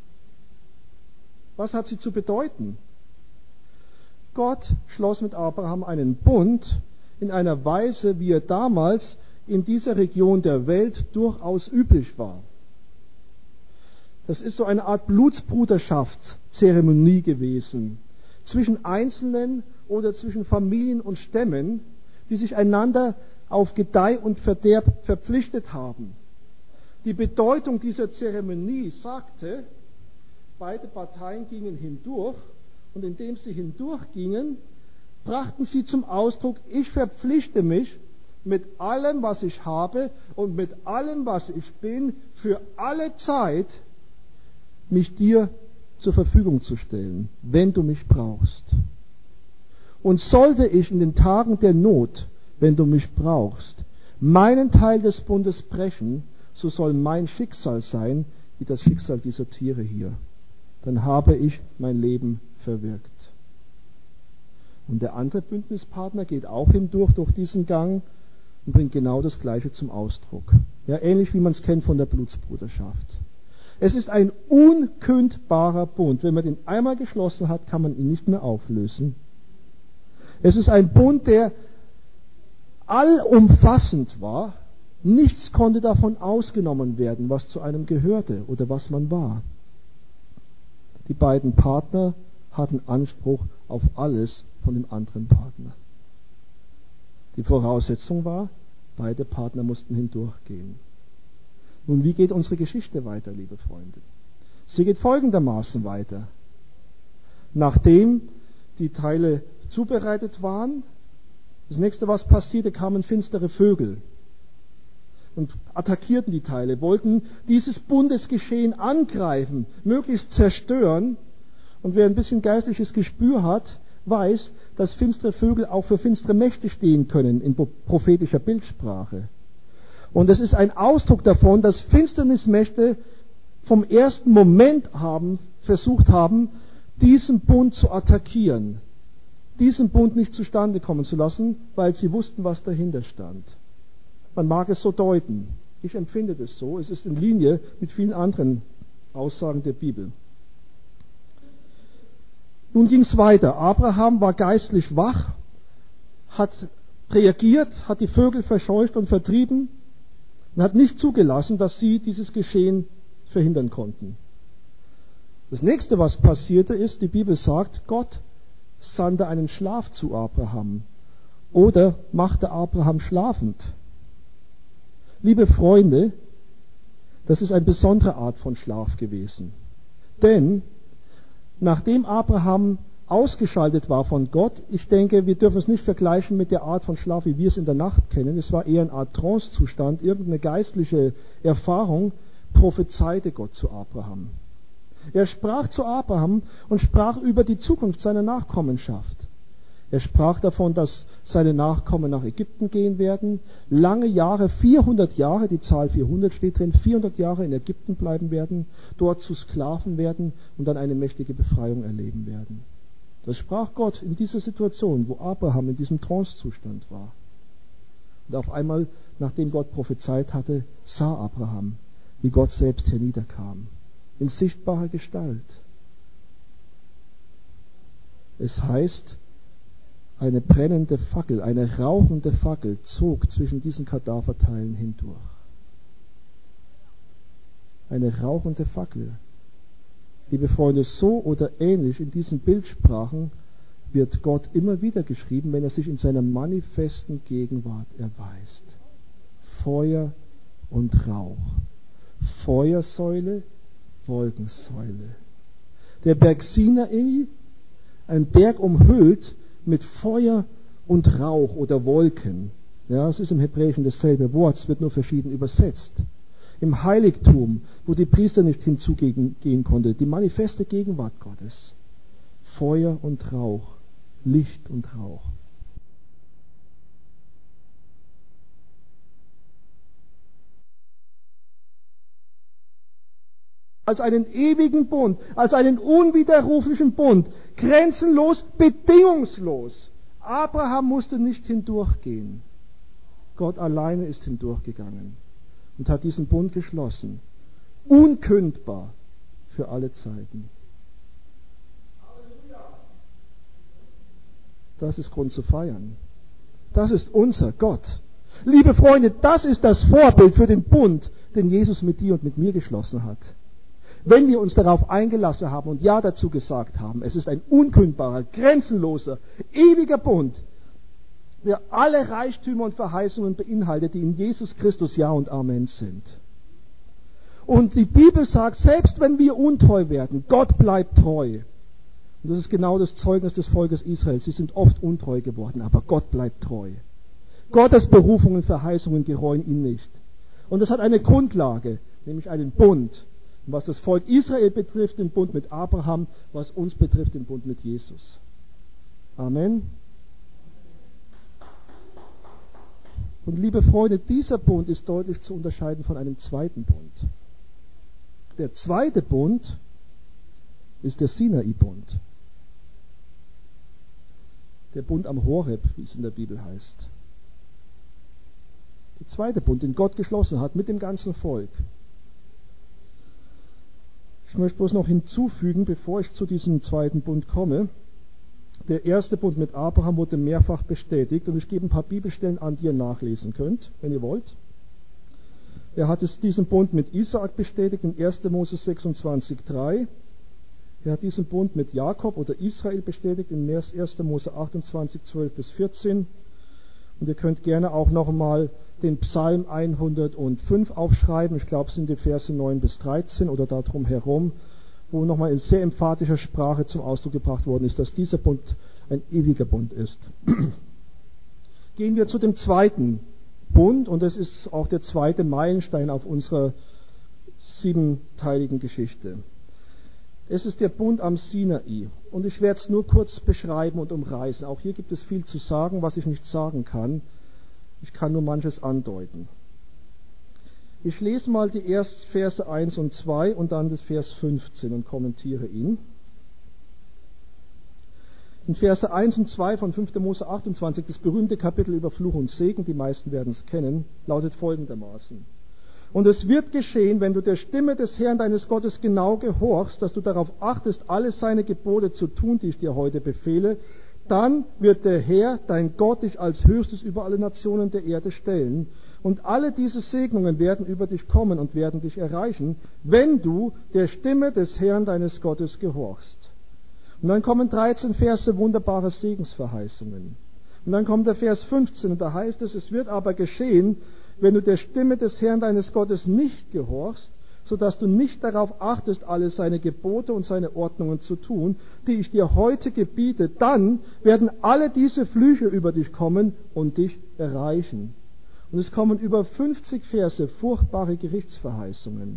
Was hat sie zu bedeuten? Gott schloss mit Abraham einen Bund in einer Weise, wie er damals in dieser Region der Welt durchaus üblich war. Das ist so eine Art Blutsbruderschaftszeremonie gewesen zwischen Einzelnen oder zwischen Familien und Stämmen, die sich einander auf Gedeih und Verderb verpflichtet haben. Die Bedeutung dieser Zeremonie sagte, beide Parteien gingen hindurch, und indem sie hindurchgingen, brachten sie zum Ausdruck: Ich verpflichte mich mit allem, was ich habe und mit allem, was ich bin, für alle Zeit mich dir zur Verfügung zu stellen, wenn du mich brauchst. Und sollte ich in den Tagen der Not, wenn du mich brauchst, meinen Teil des Bundes brechen, so soll mein Schicksal sein wie das Schicksal dieser Tiere hier. Dann habe ich mein Leben verwirkt. Und der andere Bündnispartner geht auch hindurch durch diesen Gang und bringt genau das Gleiche zum Ausdruck. Ja, ähnlich wie man es kennt von der Blutsbruderschaft. Es ist ein unkündbarer Bund. Wenn man den einmal geschlossen hat, kann man ihn nicht mehr auflösen. Es ist ein Bund, der allumfassend war. Nichts konnte davon ausgenommen werden, was zu einem gehörte oder was man war. Die beiden Partner hatten Anspruch auf alles von dem anderen Partner. Die Voraussetzung war, beide Partner mussten hindurchgehen. Nun, wie geht unsere Geschichte weiter, liebe Freunde? Sie geht folgendermaßen weiter. Nachdem die Teile zubereitet waren, das nächste, was passierte, kamen finstere Vögel und attackierten die Teile, wollten dieses Bundesgeschehen angreifen, möglichst zerstören. Und wer ein bisschen geistliches Gespür hat, weiß, dass finstere Vögel auch für finstere Mächte stehen können in prophetischer Bildsprache. Und es ist ein Ausdruck davon, dass Finsternismächte vom ersten Moment versucht haben, diesen Bund zu attackieren, diesen Bund nicht zustande kommen zu lassen, weil sie wussten, was dahinter stand. Man mag es so deuten. Ich empfinde das so. Es ist in Linie mit vielen anderen Aussagen der Bibel. Nun ging es weiter. Abraham war geistlich wach, hat reagiert, hat die Vögel verscheucht und vertrieben und hat nicht zugelassen, dass sie dieses Geschehen verhindern konnten. Das nächste, was passierte, ist, die Bibel sagt, Gott sandte einen Schlaf zu Abraham oder machte Abraham schlafend. Liebe Freunde, das ist eine besondere Art von Schlaf gewesen. Denn nachdem Abraham ausgeschaltet war von Gott, ich denke, wir dürfen es nicht vergleichen mit der Art von Schlaf, wie wir es in der Nacht kennen. Es war eher eine Art Trancezustand, irgendeine geistliche Erfahrung, prophezeite Gott zu Abraham. Er sprach zu Abraham und sprach über die Zukunft seiner Nachkommenschaft. Er sprach davon, dass seine Nachkommen nach Ägypten gehen werden, lange Jahre, 400 Jahre, die Zahl 400 steht drin, 400 Jahre in Ägypten bleiben werden, dort zu Sklaven werden und dann eine mächtige Befreiung erleben werden. Das sprach Gott in dieser Situation, wo Abraham in diesem Trancezustand war. Und auf einmal, nachdem Gott prophezeit hatte, sah Abraham, wie Gott selbst herniederkam, in sichtbarer Gestalt. Es heißt, eine brennende Fackel, eine rauchende Fackel zog zwischen diesen Kadaverteilen hindurch. Eine rauchende Fackel. Liebe Freunde, so oder ähnlich in diesen Bildsprachen wird Gott immer wieder geschrieben, wenn er sich in seiner manifesten Gegenwart erweist. Feuer und Rauch. Feuersäule, Wolkensäule. Der Berg Sinai, ein Berg umhüllt mit Feuer und Rauch oder Wolken. Ja, es ist im Hebräischen dasselbe Wort, es wird nur verschieden übersetzt. Im Heiligtum, wo die Priester nicht hinzugehen konnten, die manifeste Gegenwart Gottes. Feuer und Rauch, Licht und Rauch. Als einen ewigen Bund, als einen unwiderruflichen Bund, grenzenlos, bedingungslos. Abraham musste nicht hindurchgehen. Gott alleine ist hindurchgegangen und hat diesen Bund geschlossen. Unkündbar für alle Zeiten. Das ist Grund zu feiern. Das ist unser Gott. Liebe Freunde, das ist das Vorbild für den Bund, den Jesus mit dir und mit mir geschlossen hat. Wenn wir uns darauf eingelassen haben und Ja dazu gesagt haben, es ist ein unkündbarer, grenzenloser, ewiger Bund, der alle Reichtümer und Verheißungen beinhaltet, die in Jesus Christus Ja und Amen sind. Und die Bibel sagt, selbst wenn wir untreu werden, Gott bleibt treu. Und das ist genau das Zeugnis des Volkes Israel. Sie sind oft untreu geworden, aber Gott bleibt treu. Gottes Berufungen und Verheißungen gereuen ihn nicht. Und das hat eine Grundlage, nämlich einen Bund. Und was das Volk Israel betrifft, den Bund mit Abraham, was uns betrifft, den Bund mit Jesus. Amen. Und liebe Freunde, dieser Bund ist deutlich zu unterscheiden von einem zweiten Bund. Der zweite Bund ist der Sinai-Bund. Der Bund am Horeb, wie es in der Bibel heißt. Der zweite Bund, den Gott geschlossen hat mit dem ganzen Volk. Ich möchte bloß noch hinzufügen, bevor ich zu diesem zweiten Bund komme. Der erste Bund mit Abraham wurde mehrfach bestätigt und ich gebe ein paar Bibelstellen an, die ihr nachlesen könnt, wenn ihr wollt. Er hat diesen Bund mit Isaak bestätigt in 1. Mose 26,3. Er hat diesen Bund mit Jakob oder Israel bestätigt in 1. Mose 28, 12 bis 14. Und ihr könnt gerne auch nochmal den Psalm 105 aufschreiben. Ich glaube, es sind die Verse 9 bis 13 oder darum herum, wo nochmal in sehr emphatischer Sprache zum Ausdruck gebracht worden ist, dass dieser Bund ein ewiger Bund ist. Gehen wir zu dem zweiten Bund, und das ist auch der zweite Meilenstein auf unserer siebenteiligen Geschichte. Es ist der Bund am Sinai. Und ich werde es nur kurz beschreiben und umreißen. Auch hier gibt es viel zu sagen, was ich nicht sagen kann. Ich kann nur manches andeuten. Ich lese mal die ersten Verse 1 und 2 und dann das Vers 15 und kommentiere ihn. In Verse 1 und 2 von 5. Mose 28, das berühmte Kapitel über Fluch und Segen, die meisten werden es kennen, lautet folgendermaßen: Und es wird geschehen, wenn du der Stimme des Herrn deines Gottes genau gehorchst, dass du darauf achtest, alle seine Gebote zu tun, die ich dir heute befehle, dann wird der Herr, dein Gott, dich als Höchstes über alle Nationen der Erde stellen. Und alle diese Segnungen werden über dich kommen und werden dich erreichen, wenn du der Stimme des Herrn deines Gottes gehorchst. Und dann kommen 13 Verse wunderbare Segensverheißungen. Und dann kommt der Vers 15 und da heißt es: Es wird aber geschehen, wenn du der Stimme des Herrn deines Gottes nicht gehorchst, sodass du nicht darauf achtest, alle seine Gebote und seine Ordnungen zu tun, die ich dir heute gebiete, dann werden alle diese Flüche über dich kommen und dich erreichen. Und es kommen über 50 Verse furchtbare Gerichtsverheißungen.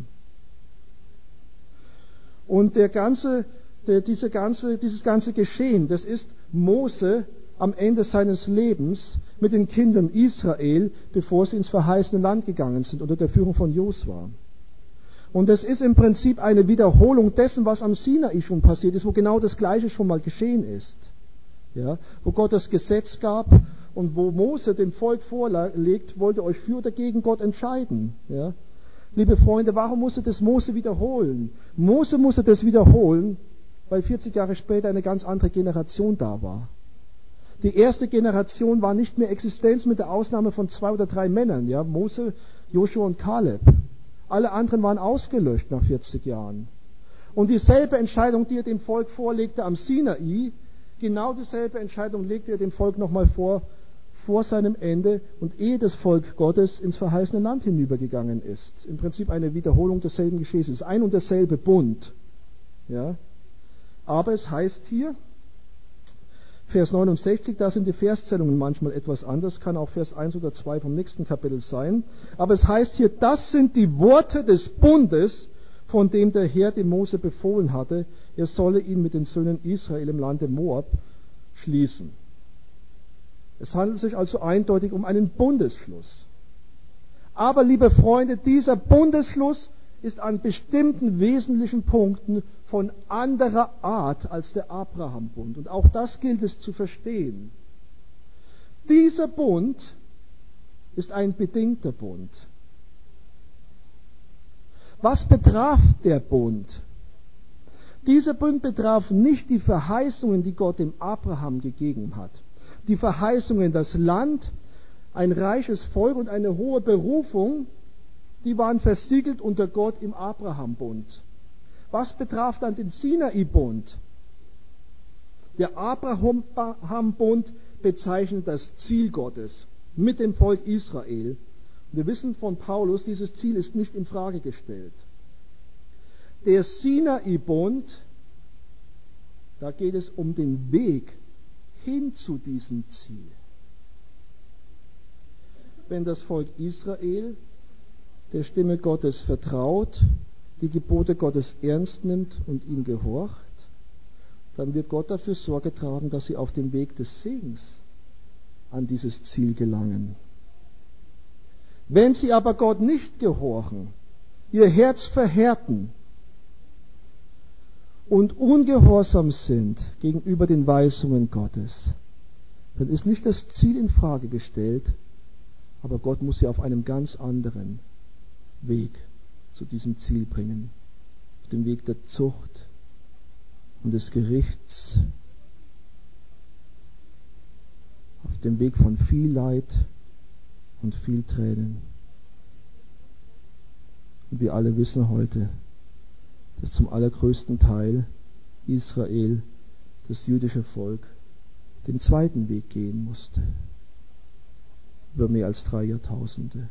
Und dieses ganze Geschehen, das ist Mose am Ende seines Lebens mit den Kindern Israel, bevor sie ins verheißene Land gegangen sind, unter der Führung von Josua. Und es ist im Prinzip eine Wiederholung dessen, was am Sinai schon passiert ist, wo genau das Gleiche schon mal geschehen ist. Ja, wo Gott das Gesetz gab und wo Mose dem Volk vorlegt, wollt ihr euch für oder gegen Gott entscheiden. Ja. Liebe Freunde, warum musste das Mose wiederholen? Mose musste das wiederholen, weil 40 Jahre später eine ganz andere Generation da war. Die erste Generation war nicht mehr Existenz, mit der Ausnahme von 2 oder 3 Männern, ja, Mose, Joshua und Kaleb. Alle anderen waren ausgelöscht nach 40 Jahren. Und dieselbe Entscheidung, die er dem Volk vorlegte am Sinai, genau dieselbe Entscheidung legte er dem Volk nochmal vor seinem Ende und ehe das Volk Gottes ins verheißene Land hinübergegangen ist. Im Prinzip eine Wiederholung desselben Geschehens. Ein und derselbe Bund. Ja. Aber es heißt hier, Vers 69, da sind die Verszählungen manchmal etwas anders, kann auch Vers 1 oder 2 vom nächsten Kapitel sein. Aber es heißt hier, das sind die Worte des Bundes, von dem der Herr dem Mose befohlen hatte, er solle ihn mit den Söhnen Israel im Lande Moab schließen. Es handelt sich also eindeutig um einen Bundesschluss. Aber, liebe Freunde, dieser Bundesschluss ist an bestimmten wesentlichen Punkten von anderer Art als der Abraham-Bund. Und auch das gilt es zu verstehen. Dieser Bund ist ein bedingter Bund. Was betraf der Bund? Dieser Bund betraf nicht die Verheißungen, die Gott dem Abraham gegeben hat. Die Verheißungen, das Land, ein reiches Volk und eine hohe Berufung, die waren versiegelt unter Gott im Abraham-Bund. Was betraf dann den Sinai-Bund? Der Abraham-Bund bezeichnet das Ziel Gottes mit dem Volk Israel. Wir wissen von Paulus, dieses Ziel ist nicht in Frage gestellt. Der Sinai-Bund, da geht es um den Weg hin zu diesem Ziel. Wenn das Volk Israel der Stimme Gottes vertraut, die Gebote Gottes ernst nimmt und ihm gehorcht, dann wird Gott dafür Sorge tragen, dass sie auf dem Weg des Segens an dieses Ziel gelangen. Wenn sie aber Gott nicht gehorchen, ihr Herz verhärten und ungehorsam sind gegenüber den Weisungen Gottes, dann ist nicht das Ziel in Frage gestellt, aber Gott muss sie auf einem ganz anderen Weg zu diesem Ziel bringen. Auf dem Weg der Zucht und des Gerichts, auf dem Weg von viel Leid und viel Tränen. Und wir alle wissen heute, dass zum allergrößten Teil Israel, das jüdische Volk, den zweiten Weg gehen musste. Über mehr als 3 Jahrtausende.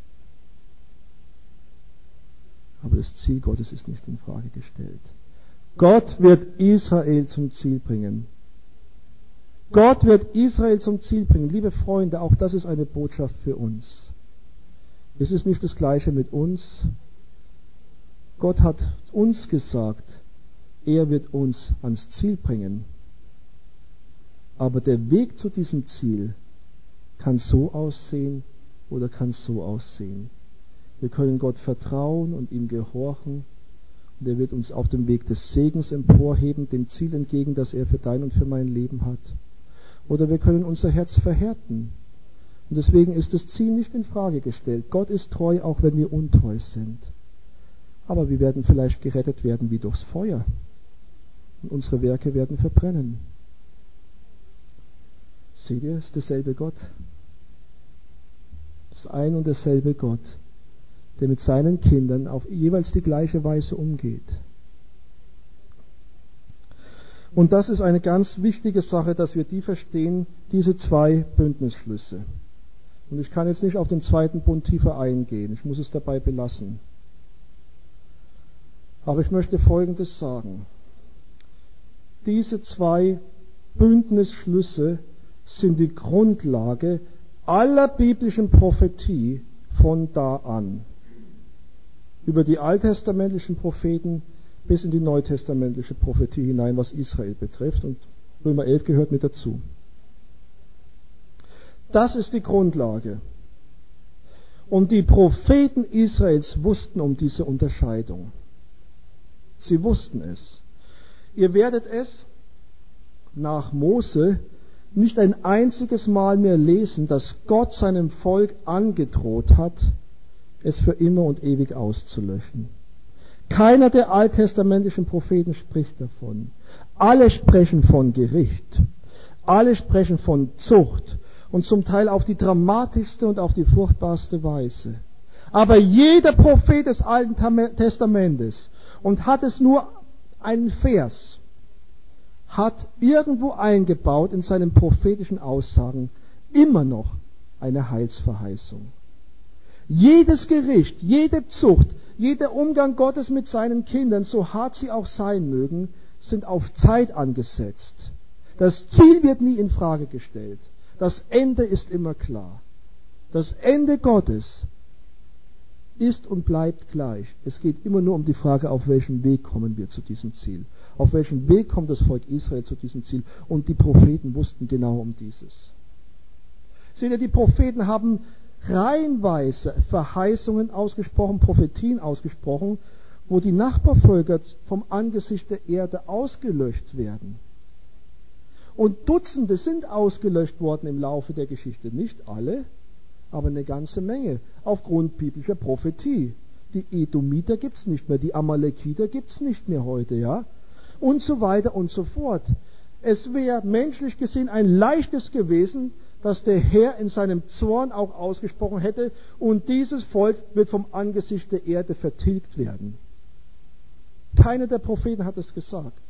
Aber das Ziel Gottes ist nicht in Frage gestellt. Gott wird Israel zum Ziel bringen. Gott wird Israel zum Ziel bringen. Liebe Freunde, auch das ist eine Botschaft für uns. Es ist nicht das Gleiche mit uns. Gott hat uns gesagt, er wird uns ans Ziel bringen. Aber der Weg zu diesem Ziel kann so aussehen oder kann so aussehen. Wir können Gott vertrauen und ihm gehorchen. Und er wird uns auf dem Weg des Segens emporheben, dem Ziel entgegen, das er für dein und für mein Leben hat. Oder wir können unser Herz verhärten. Und deswegen ist das Ziel nicht in Frage gestellt. Gott ist treu, auch wenn wir untreu sind. Aber wir werden vielleicht gerettet werden wie durchs Feuer. Und unsere Werke werden verbrennen. Seht ihr, es ist derselbe Gott. Das ist ein und derselbe Gott, der mit seinen Kindern auf jeweils die gleiche Weise umgeht. Und das ist eine ganz wichtige Sache, dass wir die verstehen, diese 2 Bündnisschlüsse. Und ich kann jetzt nicht auf den zweiten Bund tiefer eingehen, ich muss es dabei belassen. Aber ich möchte Folgendes sagen. Diese 2 Bündnisschlüsse sind die Grundlage aller biblischen Prophetie von da an. Über die alttestamentlichen Propheten bis in die neutestamentliche Prophetie hinein, was Israel betrifft. Und Römer 11 gehört mit dazu. Das ist die Grundlage. Und die Propheten Israels wussten um diese Unterscheidung. Sie wussten es. Ihr werdet es nach Mose nicht ein einziges Mal mehr lesen, dass Gott seinem Volk angedroht hat, es für immer und ewig auszulöschen. Keiner der alttestamentlichen Propheten spricht davon. Alle sprechen von Gericht. Alle sprechen von Zucht. Und zum Teil auf die dramatischste und auf die furchtbarste Weise. Aber jeder Prophet des Alten Testamentes, und hat es nur einen Vers, hat irgendwo eingebaut in seinen prophetischen Aussagen immer noch eine Heilsverheißung. Jedes Gericht, jede Zucht, jeder Umgang Gottes mit seinen Kindern, so hart sie auch sein mögen, sind auf Zeit angesetzt. Das Ziel wird nie in Frage gestellt. Das Ende ist immer klar. Das Ende Gottes ist und bleibt gleich. Es geht immer nur um die Frage, auf welchem Weg kommen wir zu diesem Ziel. Auf welchem Weg kommt das Volk Israel zu diesem Ziel? Und die Propheten wussten genau um dieses. Seht ihr, die Propheten haben reihenweise Verheißungen ausgesprochen, Prophetien ausgesprochen, wo die Nachbarvölker vom Angesicht der Erde ausgelöscht werden. Und Dutzende sind ausgelöscht worden im Laufe der Geschichte. Nicht alle, aber eine ganze Menge, aufgrund biblischer Prophetie. Die Edomiter gibt es nicht mehr, die Amalekiter gibt es nicht mehr heute, ja? Und so weiter und so fort. Es wäre menschlich gesehen ein leichtes gewesen, dass der Herr in seinem Zorn auch ausgesprochen hätte, und dieses Volk wird vom Angesicht der Erde vertilgt werden. Keiner der Propheten hat es gesagt.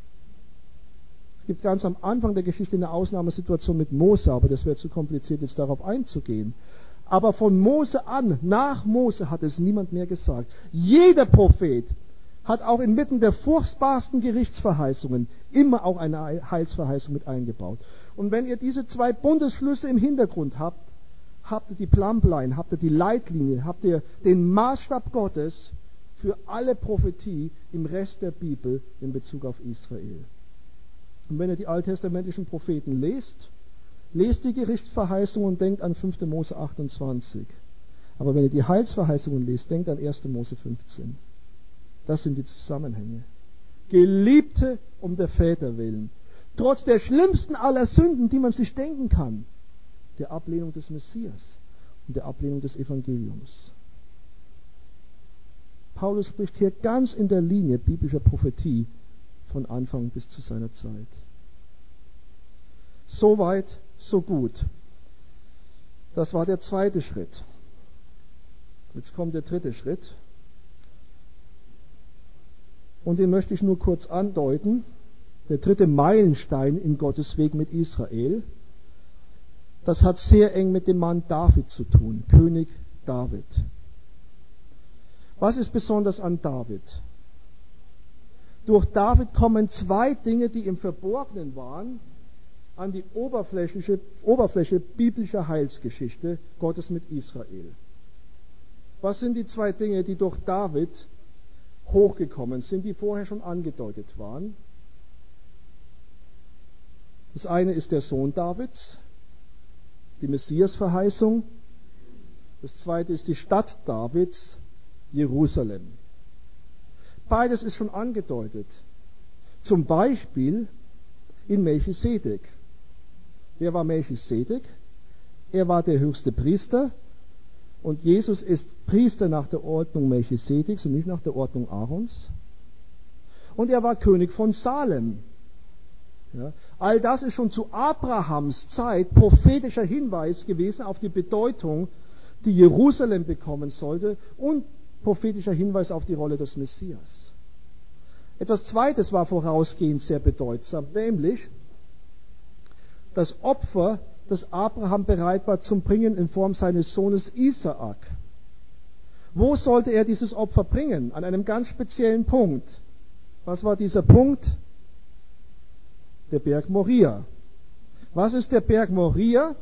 Es gibt ganz am Anfang der Geschichte eine Ausnahmesituation mit Mose, aber das wäre zu kompliziert, jetzt darauf einzugehen. Aber von Mose an, nach Mose, hat es niemand mehr gesagt. Jeder Prophet hat auch inmitten der furchtbarsten Gerichtsverheißungen immer auch eine Heilsverheißung mit eingebaut. Und wenn ihr diese 2 Bundesschlüsse im Hintergrund habt, habt ihr die Plumpline, habt ihr die Leitlinie, habt ihr den Maßstab Gottes für alle Prophetie im Rest der Bibel in Bezug auf Israel. Und wenn ihr die alttestamentlichen Propheten lest die Gerichtsverheißung und denkt an 5. Mose 28. Aber wenn ihr die Heilsverheißungen lest, denkt an 1. Mose 15. Das sind die Zusammenhänge. Geliebte um der Väter willen, trotz der schlimmsten aller Sünden, die man sich denken kann, der Ablehnung des Messias und der Ablehnung des Evangeliums. Paulus spricht hier ganz in der Linie biblischer Prophetie von Anfang bis zu seiner Zeit. So weit, so gut. Das war der zweite Schritt. Jetzt kommt der dritte Schritt. Und den möchte ich nur kurz andeuten. Der dritte Meilenstein in Gottes Weg mit Israel. Das hat sehr eng mit dem Mann David zu tun, König David. Was ist besonders an David? Durch David kommen zwei Dinge, die im Verborgenen waren, an die Oberfläche biblischer Heilsgeschichte Gottes mit Israel. Was sind die zwei Dinge, die durch David hochgekommen sind, die vorher schon angedeutet waren? Das eine ist der Sohn Davids, die Messiasverheißung. Das zweite ist die Stadt Davids, Jerusalem. Beides ist schon angedeutet. Zum Beispiel in Melchisedek. Wer war Melchisedek? Er war der höchste Priester und Jesus ist Priester nach der Ordnung Melchisedeks und nicht nach der Ordnung Aarons. Und er war König von Salem. Ja, all das ist schon zu Abrahams Zeit prophetischer Hinweis gewesen auf die Bedeutung, die Jerusalem bekommen sollte, und prophetischer Hinweis auf die Rolle des Messias. Etwas Zweites war vorausgehend sehr bedeutsam, nämlich das Opfer, das Abraham bereit war zum Bringen in Form seines Sohnes Isaak. Wo sollte er dieses Opfer bringen? An einem ganz speziellen Punkt. Was war dieser Punkt? Der Berg Moria. Was ist der Berg Moria?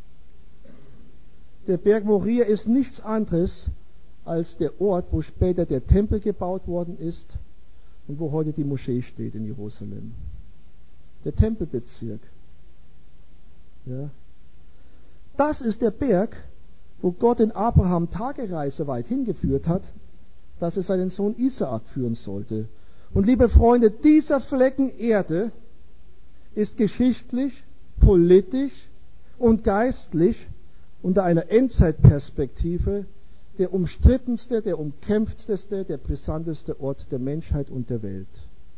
Der Berg Moria ist nichts anderes als der Ort, wo später der Tempel gebaut worden ist und wo heute die Moschee steht in Jerusalem. Der Tempelbezirk. Ja. Das ist der Berg, wo Gott den Abraham tagereiseweit hingeführt hat, dass er seinen Sohn Isaak führen sollte. Und liebe Freunde, dieser Flecken Erde ist geschichtlich, politisch und geistlich unter einer Endzeitperspektive der umstrittenste, der umkämpfteste, der brisanteste Ort der Menschheit und der Welt.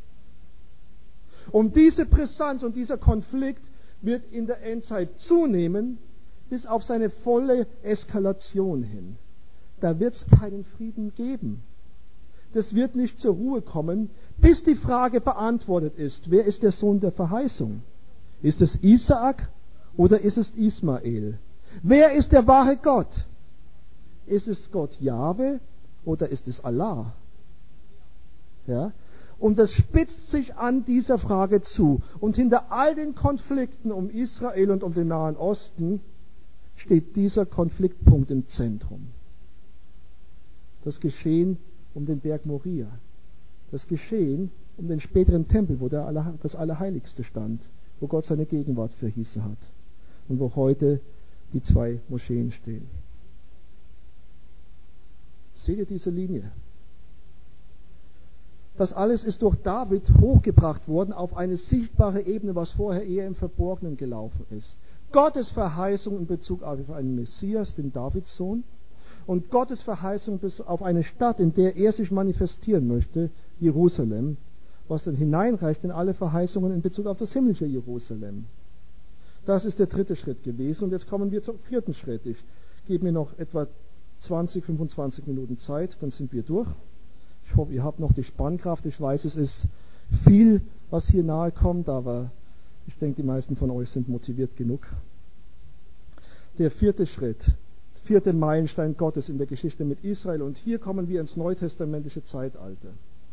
Und diese Brisanz und dieser Konflikt wird in der Endzeit zunehmen, bis auf seine volle Eskalation hin. Da wird es keinen Frieden geben. Das wird nicht zur Ruhe kommen, bis die Frage beantwortet ist, wer ist der Sohn der Verheißung? Ist es Isaak oder ist es Ismael? Wer ist der wahre Gott? Ist es Gott Jahwe oder ist es Allah? Ja? Und das spitzt sich an dieser Frage zu. Und hinter all den Konflikten um Israel und um den Nahen Osten steht dieser Konfliktpunkt im Zentrum. Das Geschehen um den Berg Moria. Das Geschehen um den späteren Tempel, wo das Allerheiligste stand, wo Gott seine Gegenwart verhießen hat und wo heute die zwei Moscheen stehen. Seht ihr diese Linie? Das alles ist durch David hochgebracht worden auf eine sichtbare Ebene, was vorher eher im Verborgenen gelaufen ist. Gottes Verheißung in Bezug auf einen Messias, den Davidssohn, und Gottes Verheißung auf eine Stadt, in der er sich manifestieren möchte, Jerusalem, was dann hineinreicht in alle Verheißungen in Bezug auf das himmlische Jerusalem. Das ist der dritte Schritt gewesen. Und jetzt kommen wir zum vierten Schritt. Ich gebe mir noch etwa 20, 25 Minuten Zeit, dann sind wir durch. Ich hoffe, ihr habt noch die Spannkraft. Ich weiß, es ist viel, was hier nahe kommt, aber ich denke, die meisten von euch sind motiviert genug. Der vierte Schritt, vierte Meilenstein Gottes in der Geschichte mit Israel. Und hier kommen wir ins neutestamentliche Zeitalter.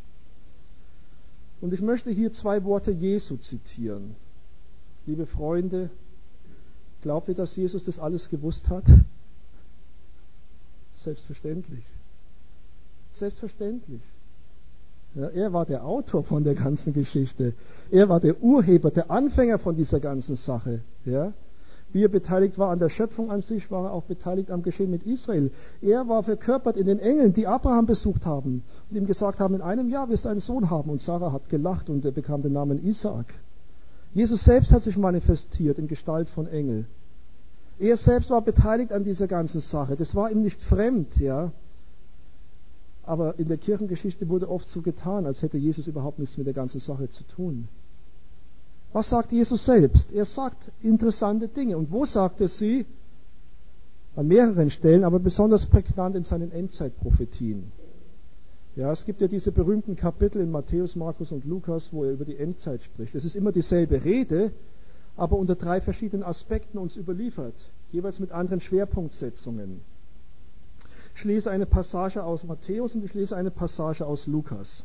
Und ich möchte hier zwei Worte Jesu zitieren. Liebe Freunde, glaubt ihr, dass Jesus das alles gewusst hat? Selbstverständlich. Selbstverständlich. Ja, er war der Autor von der ganzen Geschichte. Er war der Urheber, der Anfänger von dieser ganzen Sache. Ja? Wie er beteiligt war an der Schöpfung an sich, war er auch beteiligt am Geschehen mit Israel. Er war verkörpert in den Engeln, die Abraham besucht haben und ihm gesagt haben, in einem Jahr wirst du einen Sohn haben. Und Sarah hat gelacht und er bekam den Namen Isaak. Jesus selbst hat sich manifestiert in Gestalt von Engel. Er selbst war beteiligt an dieser ganzen Sache. Das war ihm nicht fremd, ja. Aber in der Kirchengeschichte wurde oft so getan, als hätte Jesus überhaupt nichts mit der ganzen Sache zu tun. Was sagt Jesus selbst? Er sagt interessante Dinge. Und wo sagt er sie? An mehreren Stellen, aber besonders prägnant in seinen Endzeitprophetien. Ja, es gibt ja diese berühmten Kapitel in Matthäus, Markus und Lukas, wo er über die Endzeit spricht. Es ist immer dieselbe Rede, aber unter 3 verschiedenen Aspekten uns überliefert, jeweils mit anderen Schwerpunktsetzungen. Ich lese eine Passage aus Matthäus und ich lese eine Passage aus Lukas.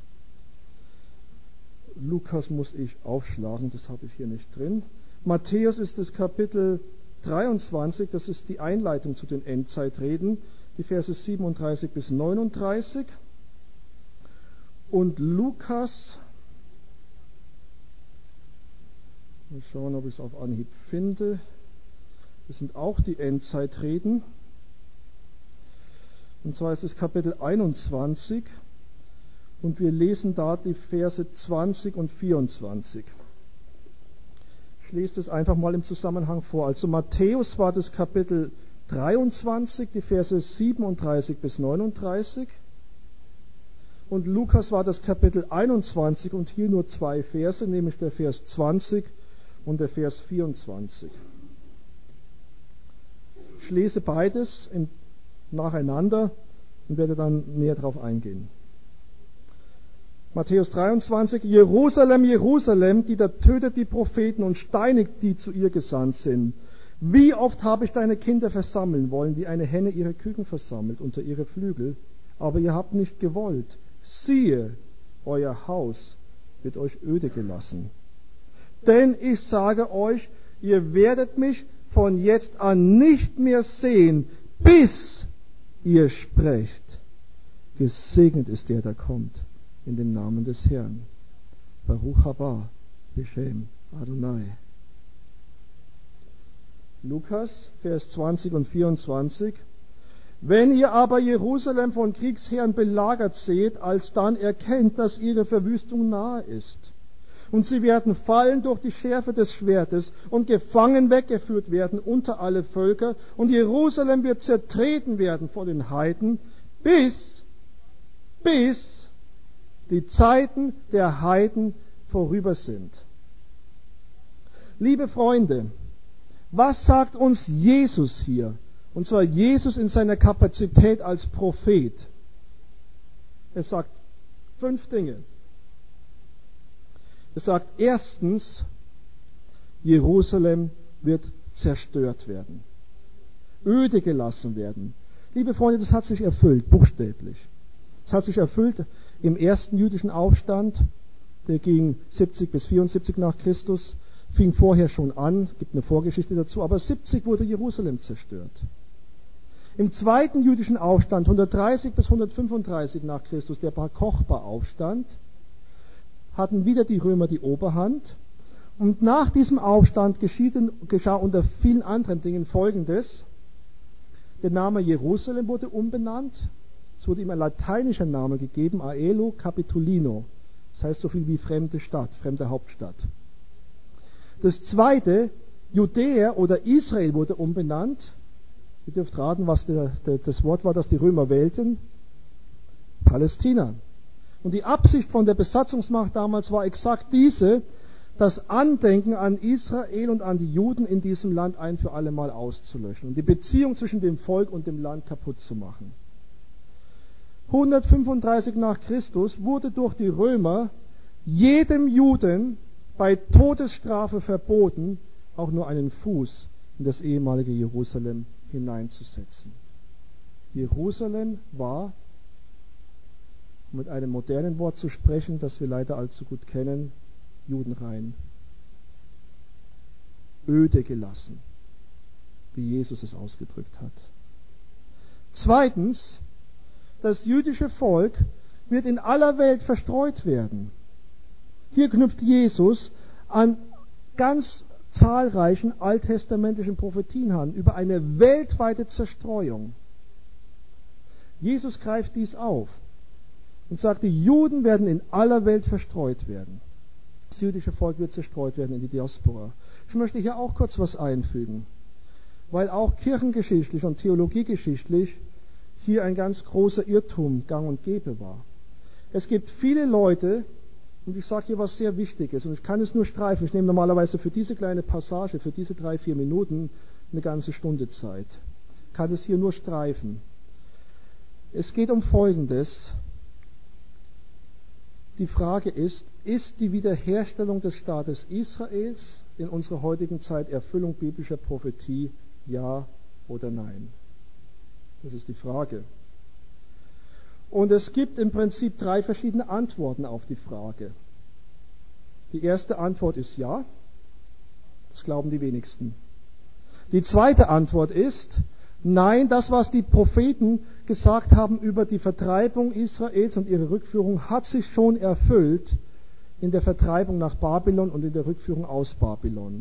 Lukas muss ich aufschlagen, das habe ich hier nicht drin. Matthäus ist das Kapitel 23, das ist die Einleitung zu den Endzeitreden, die Verse 37 bis 39. Und Lukas, mal schauen, ob ich es auf Anhieb finde, das sind auch die Endzeitreden. Und zwar ist es Kapitel 21 und wir lesen da die Verse 20 und 24. Ich lese das einfach mal im Zusammenhang vor. Also Matthäus war das Kapitel 23, die Verse 37 bis 39. Und Lukas war das Kapitel 21 und hier nur 2 Verse, nämlich der Vers 20 und der Vers 24. Ich lese beides nacheinander und werde dann näher darauf eingehen. Matthäus 23, Jerusalem, Jerusalem, die da tötet die Propheten und steinigt die zu ihr gesandt sind. Wie oft habe ich deine Kinder versammeln wollen, wie eine Henne ihre Küken versammelt unter ihre Flügel, aber ihr habt nicht gewollt. Siehe, euer Haus wird euch öde gelassen. Denn ich sage euch, ihr werdet mich von jetzt an nicht mehr sehen, bis ihr sprecht. Gesegnet ist der, der kommt, in dem Namen des Herrn. Baruch haba, Beshem Adonai. Lukas, Vers 20 und 24. Wenn ihr aber Jerusalem von Kriegsheeren belagert seht, alsdann erkennt, dass ihre Verwüstung nahe ist. Und sie werden fallen durch die Schärfe des Schwertes und gefangen weggeführt werden unter alle Völker. Und Jerusalem wird zertreten werden vor den Heiden, bis die Zeiten der Heiden vorüber sind. Liebe Freunde, was sagt uns Jesus hier? Und zwar Jesus in seiner Kapazität als Prophet. Er sagt 5 Dinge. Er sagt erstens, Jerusalem wird zerstört werden, öde gelassen werden. Liebe Freunde, das hat sich erfüllt, buchstäblich. Es hat sich erfüllt im ersten jüdischen Aufstand, der ging 70 bis 74 nach Christus, fing vorher schon an, es gibt eine Vorgeschichte dazu, aber 70 wurde Jerusalem zerstört. Im zweiten jüdischen Aufstand, 130 bis 135 nach Christus, der Bar Kochba-Aufstand, hatten wieder die Römer die Oberhand. Und nach diesem Aufstand geschah unter vielen anderen Dingen Folgendes. Der Name Jerusalem wurde umbenannt. Es wurde ihm ein lateinischer Name gegeben, Aelo Capitolino. Das heißt so viel wie fremde Stadt, fremde Hauptstadt. Das zweite, Judäa oder Israel wurde umbenannt. Ihr dürft raten, was das Wort war, das die Römer wählten. Palästina. Und die Absicht von der Besatzungsmacht damals war exakt diese, das Andenken an Israel und an die Juden in diesem Land ein für alle Mal auszulöschen und die Beziehung zwischen dem Volk und dem Land kaputt zu machen. 135 nach Christus wurde durch die Römer jedem Juden bei Todesstrafe verboten, auch nur einen Fuß in das ehemalige Jerusalem hineinzusetzen. Jerusalem war, um mit einem modernen Wort zu sprechen, das wir leider allzu gut kennen, judenrein. Öde gelassen, wie Jesus es ausgedrückt hat. Zweitens, das jüdische Volk wird in aller Welt verstreut werden. Hier knüpft Jesus an ganz zahlreichen alttestamentlichen Prophetien an über eine weltweite Zerstreuung. Jesus greift dies auf und sagt, die Juden werden in aller Welt verstreut werden. Das jüdische Volk wird zerstreut werden in die Diaspora. Ich möchte hier auch kurz was einfügen, weil auch kirchengeschichtlich und theologiegeschichtlich hier ein ganz großer Irrtum gang und gäbe war. Es gibt viele Leute, und ich sage hier was sehr Wichtiges, und ich kann es nur streifen. Ich nehme normalerweise für diese kleine Passage, für diese 3-4 Minuten, eine ganze Stunde Zeit. Ich kann es hier nur streifen. Es geht um Folgendes. Die Frage ist die Wiederherstellung des Staates Israels in unserer heutigen Zeit Erfüllung biblischer Prophetie, ja oder nein? Das ist die Frage. Und es gibt im Prinzip 3 verschiedene Antworten auf die Frage. Die erste Antwort ist ja. Das glauben die wenigsten. Die zweite Antwort ist, nein, das, was die Propheten gesagt haben über die Vertreibung Israels und ihre Rückführung, hat sich schon erfüllt in der Vertreibung nach Babylon und in der Rückführung aus Babylon.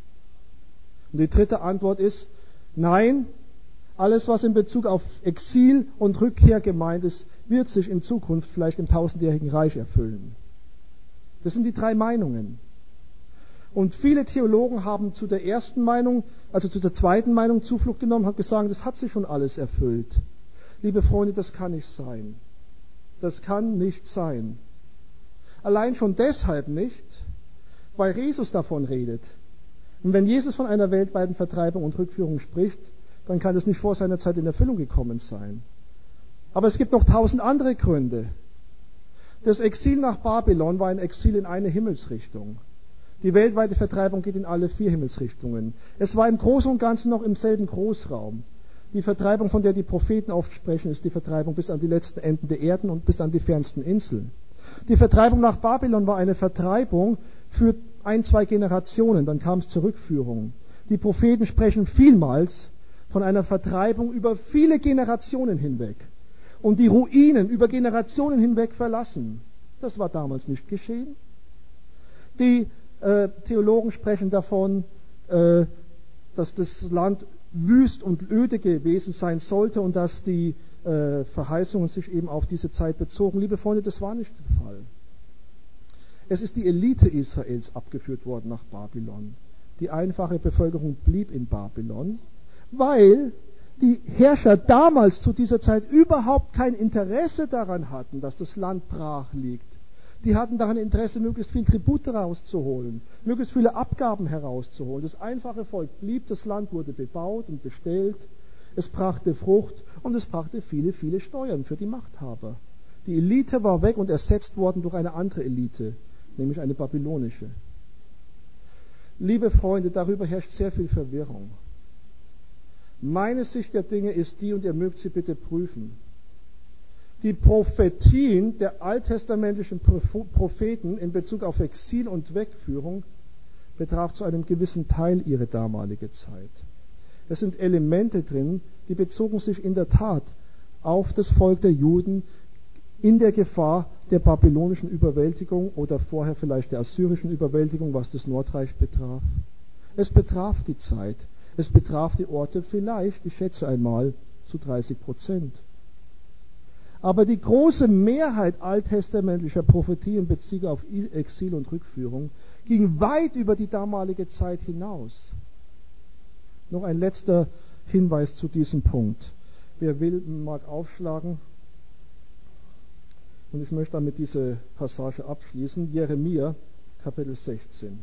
Und die dritte Antwort ist, nein, alles, was in Bezug auf Exil und Rückkehr gemeint ist, wird sich in Zukunft vielleicht im 1000-jährigen Reich erfüllen. Das sind die 3 Meinungen. Und viele Theologen haben zu der ersten Meinung, also zu der zweiten Meinung Zuflucht genommen, haben gesagt, das hat sich schon alles erfüllt. Liebe Freunde, das kann nicht sein. Das kann nicht sein. Allein schon deshalb nicht, weil Jesus davon redet. Und wenn Jesus von einer weltweiten Vertreibung und Rückführung spricht, dann kann es nicht vor seiner Zeit in Erfüllung gekommen sein. Aber es gibt noch 1000 andere Gründe. Das Exil nach Babylon war ein Exil in eine Himmelsrichtung. Die weltweite Vertreibung geht in alle 4 Himmelsrichtungen. Es war im Großen und Ganzen noch im selben Großraum. Die Vertreibung, von der die Propheten oft sprechen, ist die Vertreibung bis an die letzten Enden der Erden und bis an die fernsten Inseln. Die Vertreibung nach Babylon war eine Vertreibung für 1-2 Generationen, dann kam es zur Rückführung. Die Propheten sprechen vielmals von einer Vertreibung über viele Generationen hinweg und die Ruinen über Generationen hinweg verlassen. Das war damals nicht geschehen. Die Theologen sprechen davon, dass das Land wüst und öde gewesen sein sollte und dass die Verheißungen sich eben auf diese Zeit bezogen. Liebe Freunde, das war nicht der Fall. Es ist die Elite Israels abgeführt worden nach Babylon. Die einfache Bevölkerung blieb in Babylon, weil die Herrscher damals zu dieser Zeit überhaupt kein Interesse daran hatten, dass das Land brach liegt. Die hatten daran Interesse, möglichst viel Tribut herauszuholen, möglichst viele Abgaben herauszuholen. Das einfache Volk blieb, das Land wurde bebaut und bestellt, es brachte Frucht und es brachte viele, viele Steuern für die Machthaber. Die Elite war weg und ersetzt worden durch eine andere Elite, nämlich eine babylonische. Liebe Freunde, darüber herrscht sehr viel Verwirrung. Meine Sicht der Dinge ist die, und ihr mögt sie bitte prüfen. Die Prophetien der alttestamentlichen Propheten in Bezug auf Exil und Wegführung betraf zu einem gewissen Teil ihre damalige Zeit. Es sind Elemente drin, die bezogen sich in der Tat auf das Volk der Juden in der Gefahr der babylonischen Überwältigung oder vorher vielleicht der assyrischen Überwältigung, was das Nordreich betraf. Es betraf die Zeit. Es betraf die Orte vielleicht, ich schätze einmal, zu 30%. Aber die große Mehrheit alttestamentlicher Prophetie in Bezug auf Exil und Rückführung ging weit über die damalige Zeit hinaus. Noch ein letzter Hinweis zu diesem Punkt. Wer will, mag aufschlagen. Und ich möchte damit diese Passage abschließen. Jeremia, Kapitel 16.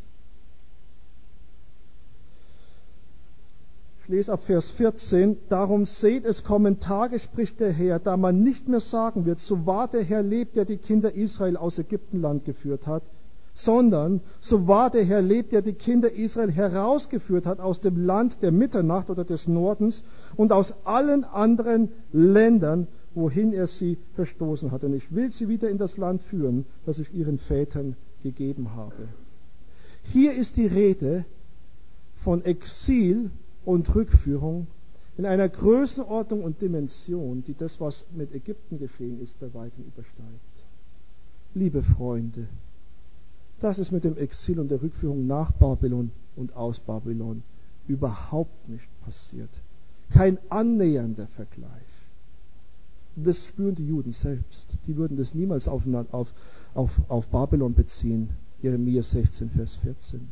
Ich lese ab Vers 14. Darum seht, es kommen Tage, spricht der Herr, da man nicht mehr sagen wird, so wahr der Herr lebt, der die Kinder Israel aus Ägyptenland geführt hat, sondern so wahr der Herr lebt, der die Kinder Israel herausgeführt hat aus dem Land der Mitternacht oder des Nordens und aus allen anderen Ländern, wohin er sie verstoßen hat. Und ich will sie wieder in das Land führen, das ich ihren Vätern gegeben habe. Hier ist die Rede von Exil und Rückführung in einer Größenordnung und Dimension, die das, was mit Ägypten geschehen ist, bei weitem übersteigt. Liebe Freunde, das ist mit dem Exil und der Rückführung nach Babylon und aus Babylon überhaupt nicht passiert. Kein annähernder Vergleich. Das spüren die Juden selbst. Die würden das niemals auf Babylon beziehen. Jeremia 16, Vers 14.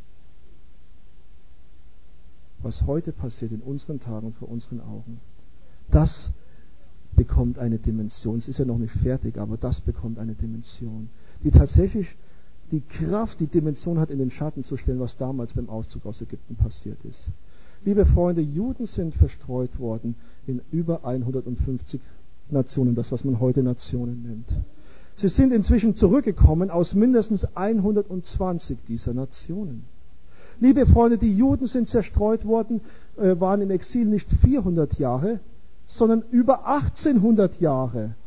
Was heute passiert in unseren Tagen vor unseren Augen, das bekommt eine Dimension. Es ist ja noch nicht fertig, aber das bekommt eine Dimension, die tatsächlich die Kraft, die Dimension hat, in den Schatten zu stellen, was damals beim Auszug aus Ägypten passiert ist. Liebe Freunde, Juden sind verstreut worden in über 150 Nationen, das was man heute Nationen nennt. Sie sind inzwischen zurückgekommen aus mindestens 120 dieser Nationen. Liebe Freunde, die Juden sind zerstreut worden, waren im Exil nicht 400 Jahre, sondern über 1800 Jahre.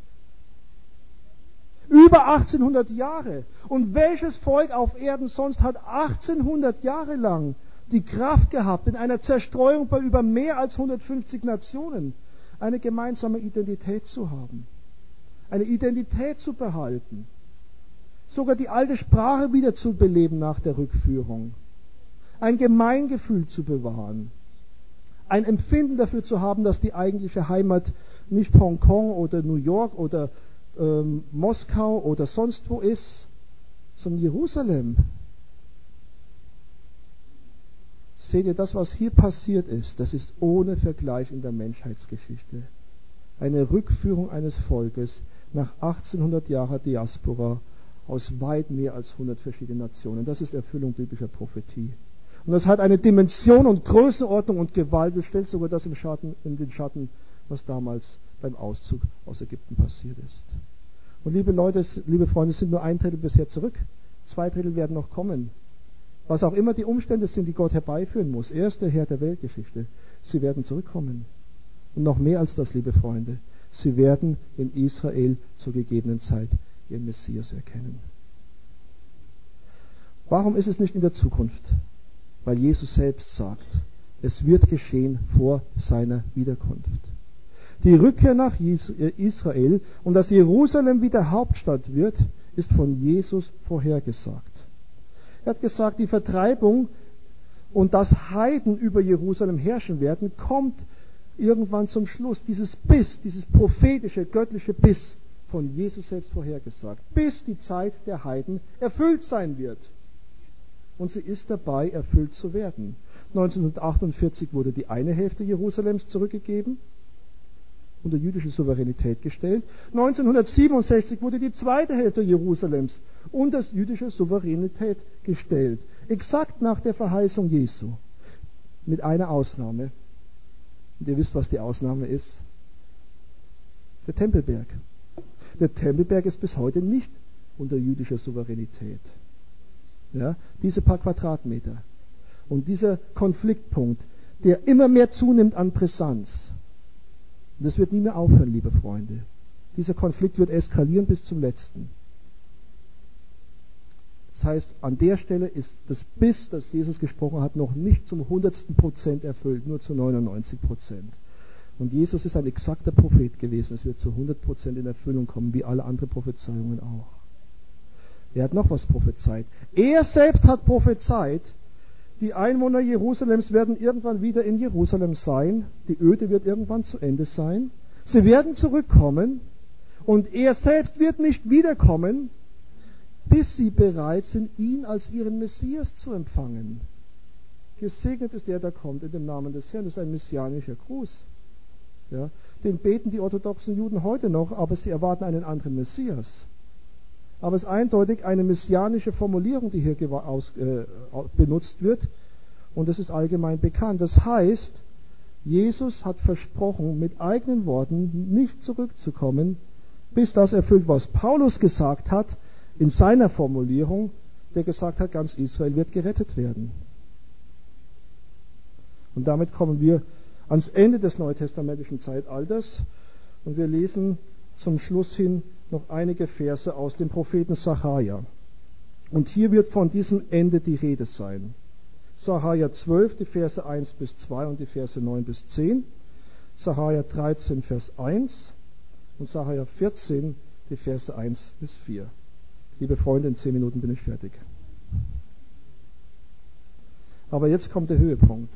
Über 1800 Jahre. Und welches Volk auf Erden sonst hat 1800 Jahre lang die Kraft gehabt, in einer Zerstreuung bei über mehr als 150 Nationen eine gemeinsame Identität zu haben, eine Identität zu behalten, sogar die alte Sprache wieder zu beleben nach der Rückführung, ein Gemeingefühl zu bewahren, ein Empfinden dafür zu haben, dass die eigentliche Heimat nicht Hongkong oder New York oder Moskau oder sonst wo ist, sondern Jerusalem. Seht ihr, das, was hier passiert ist, das ist ohne Vergleich in der Menschheitsgeschichte. Eine Rückführung eines Volkes nach 1800 Jahren Diaspora aus weit mehr als 100 verschiedenen Nationen. Das ist Erfüllung biblischer Prophetie. Und das hat eine Dimension und Größenordnung und Gewalt. Es stellt sogar das in den Schatten, was damals beim Auszug aus Ägypten passiert ist. Und liebe Leute, liebe Freunde, es sind nur 1/3 bisher zurück. 2/3 werden noch kommen. Was auch immer die Umstände sind, die Gott herbeiführen muss. Er ist der Herr der Weltgeschichte. Sie werden zurückkommen. Und noch mehr als das, liebe Freunde. Sie werden in Israel zur gegebenen Zeit ihren Messias erkennen. Warum ist es nicht in der Zukunft? Weil Jesus selbst sagt, es wird geschehen vor seiner Wiederkunft. Die Rückkehr nach Israel und dass Jerusalem wieder Hauptstadt wird, ist von Jesus vorhergesagt. Er hat gesagt, die Vertreibung und dass Heiden über Jerusalem herrschen werden, kommt irgendwann zum Schluss. Dieses prophetische, göttliche Biss von Jesus selbst vorhergesagt, bis die Zeit der Heiden erfüllt sein wird. Und sie ist dabei, erfüllt zu werden. 1948 wurde die eine Hälfte Jerusalems zurückgegeben, unter jüdische Souveränität gestellt. 1967 wurde die zweite Hälfte Jerusalems unter jüdische Souveränität gestellt. Exakt nach der Verheißung Jesu. Mit einer Ausnahme. Und ihr wisst, was die Ausnahme ist. Der Tempelberg. Der Tempelberg ist bis heute nicht unter jüdischer Souveränität. Ja, diese paar Quadratmeter. Und dieser Konfliktpunkt, der immer mehr zunimmt an Brisanz. Und das wird nie mehr aufhören, liebe Freunde. Dieser Konflikt wird eskalieren bis zum letzten. Das heißt, an der Stelle ist das Biss, das Jesus gesprochen hat, noch nicht zum 100% erfüllt, nur zu 99%. Und Jesus ist ein exakter Prophet gewesen. Es wird zu 100% in Erfüllung kommen, wie alle anderen Prophezeiungen auch. Er hat noch was prophezeit. Er selbst hat prophezeit, die Einwohner Jerusalems werden irgendwann wieder in Jerusalem sein. Die Öde wird irgendwann zu Ende sein. Sie werden zurückkommen. Und er selbst wird nicht wiederkommen, bis sie bereit sind, ihn als ihren Messias zu empfangen. Gesegnet ist der, der kommt in dem Namen des Herrn. Das ist ein messianischer Gruß. Ja, den beten die orthodoxen Juden heute noch, aber sie erwarten einen anderen Messias. Aber es ist eindeutig eine messianische Formulierung, die hier benutzt wird. Und das ist allgemein bekannt. Das heißt, Jesus hat versprochen, mit eigenen Worten nicht zurückzukommen, bis das erfüllt, was Paulus gesagt hat, in seiner Formulierung, der gesagt hat, ganz Israel wird gerettet werden. Und damit kommen wir ans Ende des neutestamentlichen Zeitalters. Und wir lesen zum Schluss hin noch einige Verse aus dem Propheten Sacharja. Und hier wird von diesem Ende die Rede sein. Sacharja 12, die Verse 1 bis 2 und die Verse 9 bis 10. Sacharja 13, Vers 1 und Sacharja 14, die Verse 1 bis 4. Liebe Freunde, in 10 Minuten bin ich fertig. Aber jetzt kommt der Höhepunkt.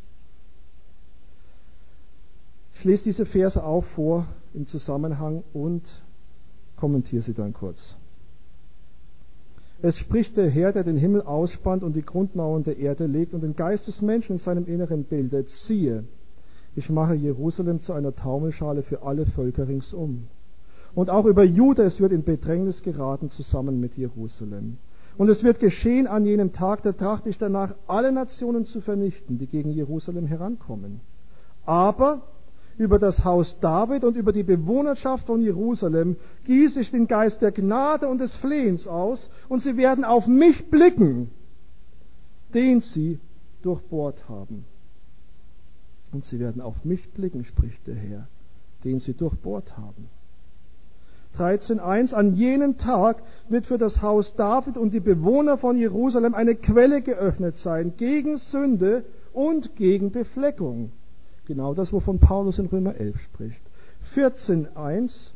Ich lese diese Verse auch vor im Zusammenhang und kommentiere sie dann kurz. Es spricht der Herr, der den Himmel ausspannt und die Grundmauern der Erde legt und den Geist des Menschen in seinem Inneren bildet. Siehe, ich mache Jerusalem zu einer Taumelschale für alle Völker ringsum. Und auch über Juda, es wird in Bedrängnis geraten zusammen mit Jerusalem. Und es wird geschehen an jenem Tag, da trachte ich danach, alle Nationen zu vernichten, die gegen Jerusalem herankommen. Aber über das Haus David und über die Bewohnerschaft von Jerusalem gieße ich den Geist der Gnade und des Flehens aus, und sie werden auf mich blicken, den sie durchbohrt haben. Und sie werden auf mich blicken, spricht der Herr, den sie durchbohrt haben. 13,1: An jenem Tag wird für das Haus David und die Bewohner von Jerusalem eine Quelle geöffnet sein, gegen Sünde und gegen Befleckung. Genau das, wovon Paulus in Römer 11 spricht. 14,1,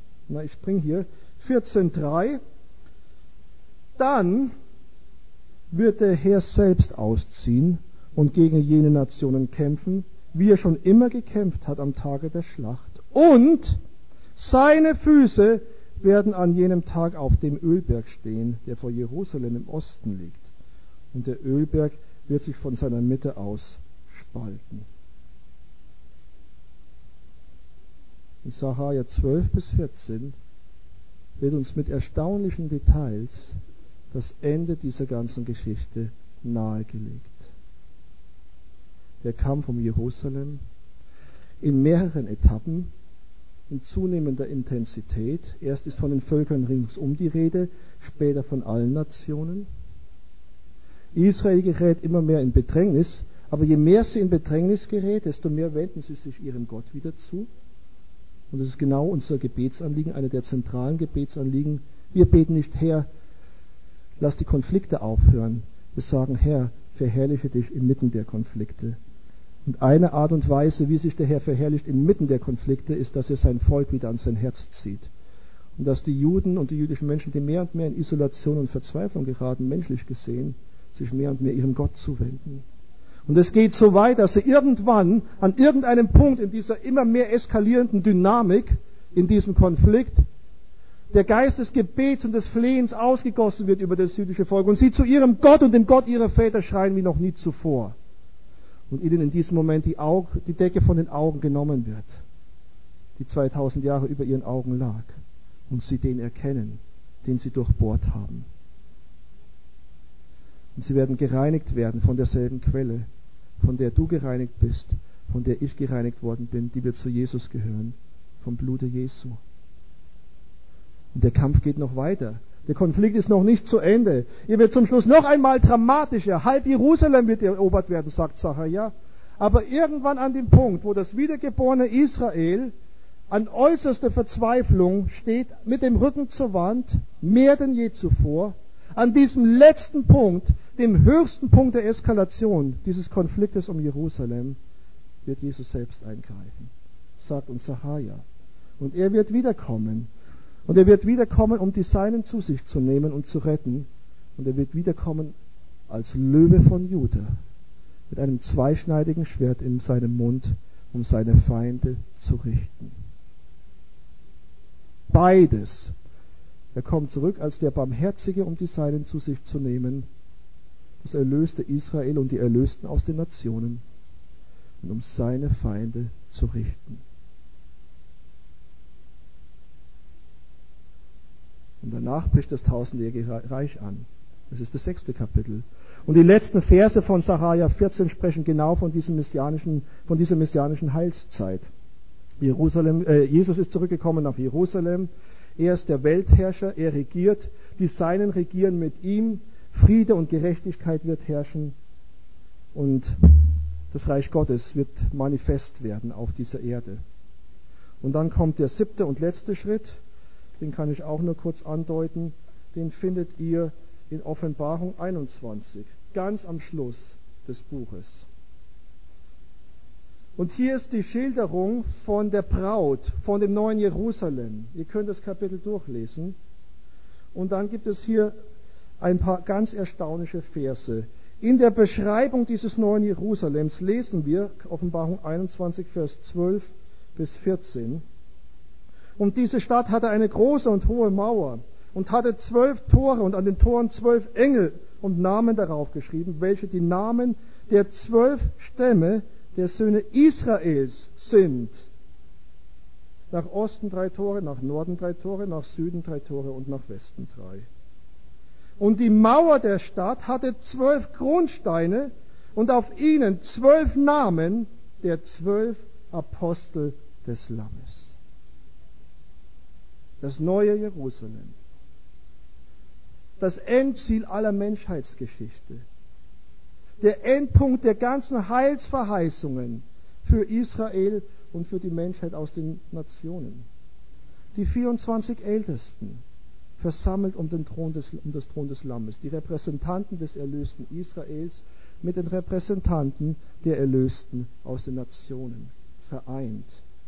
14,3: Dann wird der Herr selbst ausziehen und gegen jene Nationen kämpfen, wie er schon immer gekämpft hat am Tage der Schlacht. Und seine Füße werden an jenem Tag auf dem Ölberg stehen, der vor Jerusalem im Osten liegt. Und der Ölberg wird sich von seiner Mitte aus spalten. In Sacharja 12 bis 14 wird uns mit erstaunlichen Details das Ende dieser ganzen Geschichte nahegelegt. Der Kampf um Jerusalem in mehreren Etappen, in zunehmender Intensität. Erst ist von den Völkern ringsum die Rede, später von allen Nationen. Israel gerät immer mehr in Bedrängnis, aber je mehr sie in Bedrängnis gerät, desto mehr wenden sie sich ihrem Gott wieder zu. Und das ist genau unser Gebetsanliegen, eine der zentralen Gebetsanliegen. Wir beten nicht, Herr, lass die Konflikte aufhören. Wir sagen, Herr, verherrliche dich inmitten der Konflikte. Und eine Art und Weise, wie sich der Herr verherrlicht inmitten der Konflikte, ist, dass er sein Volk wieder an sein Herz zieht. Und dass die Juden und die jüdischen Menschen, die mehr und mehr in Isolation und Verzweiflung geraten, menschlich gesehen, sich mehr und mehr ihrem Gott zuwenden. Und es geht so weit, dass sie irgendwann an irgendeinem Punkt in dieser immer mehr eskalierenden Dynamik, in diesem Konflikt, der Geist des Gebets und des Flehens ausgegossen wird über das jüdische Volk und sie zu ihrem Gott und dem Gott ihrer Väter schreien wie noch nie zuvor. Und ihnen in diesem Moment die Decke von den Augen genommen wird, die 2000 Jahre über ihren Augen lag, und sie den erkennen, den sie durchbohrt haben. Und sie werden gereinigt werden von derselben Quelle, von der du gereinigt bist, von der ich gereinigt worden bin, die wir zu Jesus gehören, vom Blute Jesu. Und der Kampf geht noch weiter. Der Konflikt ist noch nicht zu Ende. Er wird zum Schluss noch einmal dramatischer. Halb Jerusalem wird erobert werden, sagt Sacharja. Aber irgendwann an dem Punkt, wo das wiedergeborene Israel an äußerster Verzweiflung steht, mit dem Rücken zur Wand, mehr denn je zuvor, an diesem letzten Punkt, dem höchsten Punkt der Eskalation dieses Konfliktes um Jerusalem, wird Jesus selbst eingreifen, sagt uns Sacharja. Und er wird wiederkommen. Und er wird wiederkommen, um die Seinen zu sich zu nehmen und zu retten. Und er wird wiederkommen als Löwe von Juda, mit einem zweischneidigen Schwert in seinem Mund, um seine Feinde zu richten. Beides. Er kommt zurück als der Barmherzige, um die Seinen zu sich zu nehmen, das erlöste Israel und die Erlösten aus den Nationen, und um seine Feinde zu richten. Und danach bricht das tausendjährige Reich an. Das ist das 6. Kapitel. Und die letzten Verse von Sacharja 14 sprechen genau von dieser messianischen Heilszeit. Jesus ist zurückgekommen nach Jerusalem. Er ist der Weltherrscher, er regiert. Die Seinen regieren mit ihm. Friede und Gerechtigkeit wird herrschen. Und das Reich Gottes wird manifest werden auf dieser Erde. Und dann kommt der 7. und letzte Schritt. Den kann ich auch nur kurz andeuten. Den findet ihr in Offenbarung 21, ganz am Schluss des Buches. Und hier ist die Schilderung von der Braut, von dem neuen Jerusalem. Ihr könnt das Kapitel durchlesen. Und dann gibt es hier ein paar ganz erstaunliche Verse. In der Beschreibung dieses neuen Jerusalems lesen wir Offenbarung 21, Vers 12 bis 14. Und diese Stadt hatte eine große und hohe Mauer und hatte 12 Tore und an den Toren 12 Engel und Namen darauf geschrieben, welche die Namen der 12 Stämme der Söhne Israels sind. Nach Osten 3 Tore, nach Norden 3 Tore, nach Süden 3 Tore und nach Westen 3. Und die Mauer der Stadt hatte 12 Grundsteine und auf ihnen 12 Namen der 12 Apostel des Lammes. Das neue Jerusalem. Das Endziel aller Menschheitsgeschichte. Der Endpunkt der ganzen Heilsverheißungen für Israel und für die Menschheit aus den Nationen. Die 24 Ältesten, versammelt um das Thron des Lammes, die Repräsentanten des erlösten Israels mit den Repräsentanten der Erlösten aus den Nationen, vereint.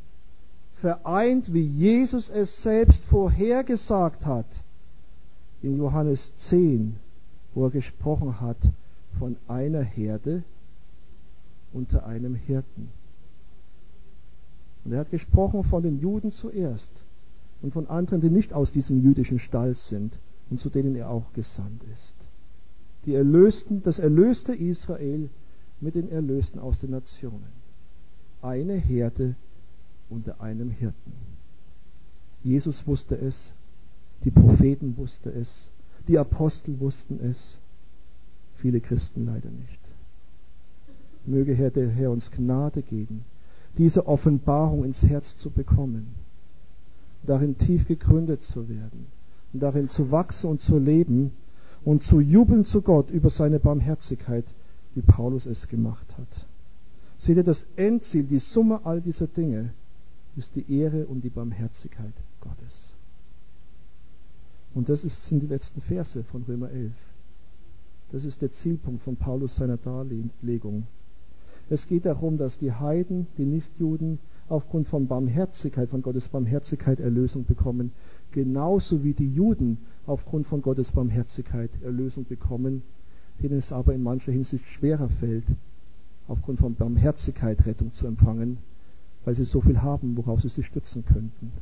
Vereint, wie Jesus es selbst vorhergesagt hat, in Johannes 10, wo er gesprochen hat von einer Herde unter einem Hirten. Und er hat gesprochen von den Juden zuerst und von anderen, die nicht aus diesem jüdischen Stall sind und zu denen er auch gesandt ist. Die Erlösten, das erlöste Israel mit den Erlösten aus den Nationen. Eine Herde unter einem Hirten. Jesus wusste es, die Propheten wussten es, die Apostel wussten es, viele Christen leider nicht. Möge der Herr uns Gnade geben, diese Offenbarung ins Herz zu bekommen, darin tief gegründet zu werden und darin zu wachsen und zu leben und zu jubeln zu Gott über seine Barmherzigkeit, wie Paulus es gemacht hat. Seht ihr, das Endziel, die Summe all dieser Dinge, ist die Ehre und die Barmherzigkeit Gottes. Und das sind die letzten Verse von Römer 11. Das ist der Zielpunkt von Paulus seiner Darlegung. Es geht darum, dass die Heiden, die Nichtjuden, aufgrund von Barmherzigkeit, von Gottes Barmherzigkeit Erlösung bekommen, genauso wie die Juden aufgrund von Gottes Barmherzigkeit Erlösung bekommen, denen es aber in mancher Hinsicht schwerer fällt, aufgrund von Barmherzigkeit Rettung zu empfangen, weil sie so viel haben, worauf sie sich stützen könnten.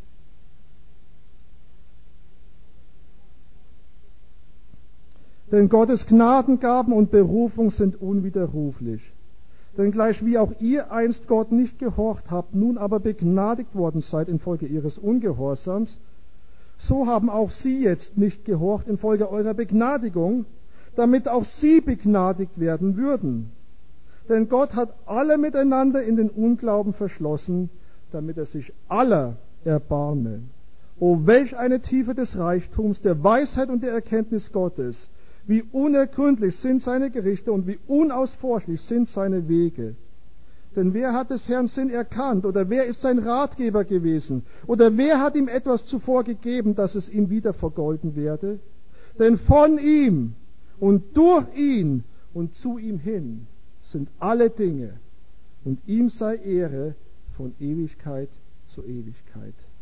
Denn Gottes Gnadengaben und Berufung sind unwiderruflich. Denn gleich wie auch ihr einst Gott nicht gehorcht habt, nun aber begnadigt worden seid infolge ihres Ungehorsams, so haben auch sie jetzt nicht gehorcht infolge eurer Begnadigung, damit auch sie begnadigt werden würden. Denn Gott hat alle miteinander in den Unglauben verschlossen, damit er sich aller erbarme. O welch eine Tiefe des Reichtums, der Weisheit und der Erkenntnis Gottes! Wie unergründlich sind seine Gerichte und wie unausforschlich sind seine Wege. Denn wer hat des Herrn Sinn erkannt, oder wer ist sein Ratgeber gewesen, oder wer hat ihm etwas zuvor gegeben, dass es ihm wieder vergolden werde? Denn von ihm und durch ihn und zu ihm hin sind alle Dinge, und ihm sei Ehre von Ewigkeit zu Ewigkeit.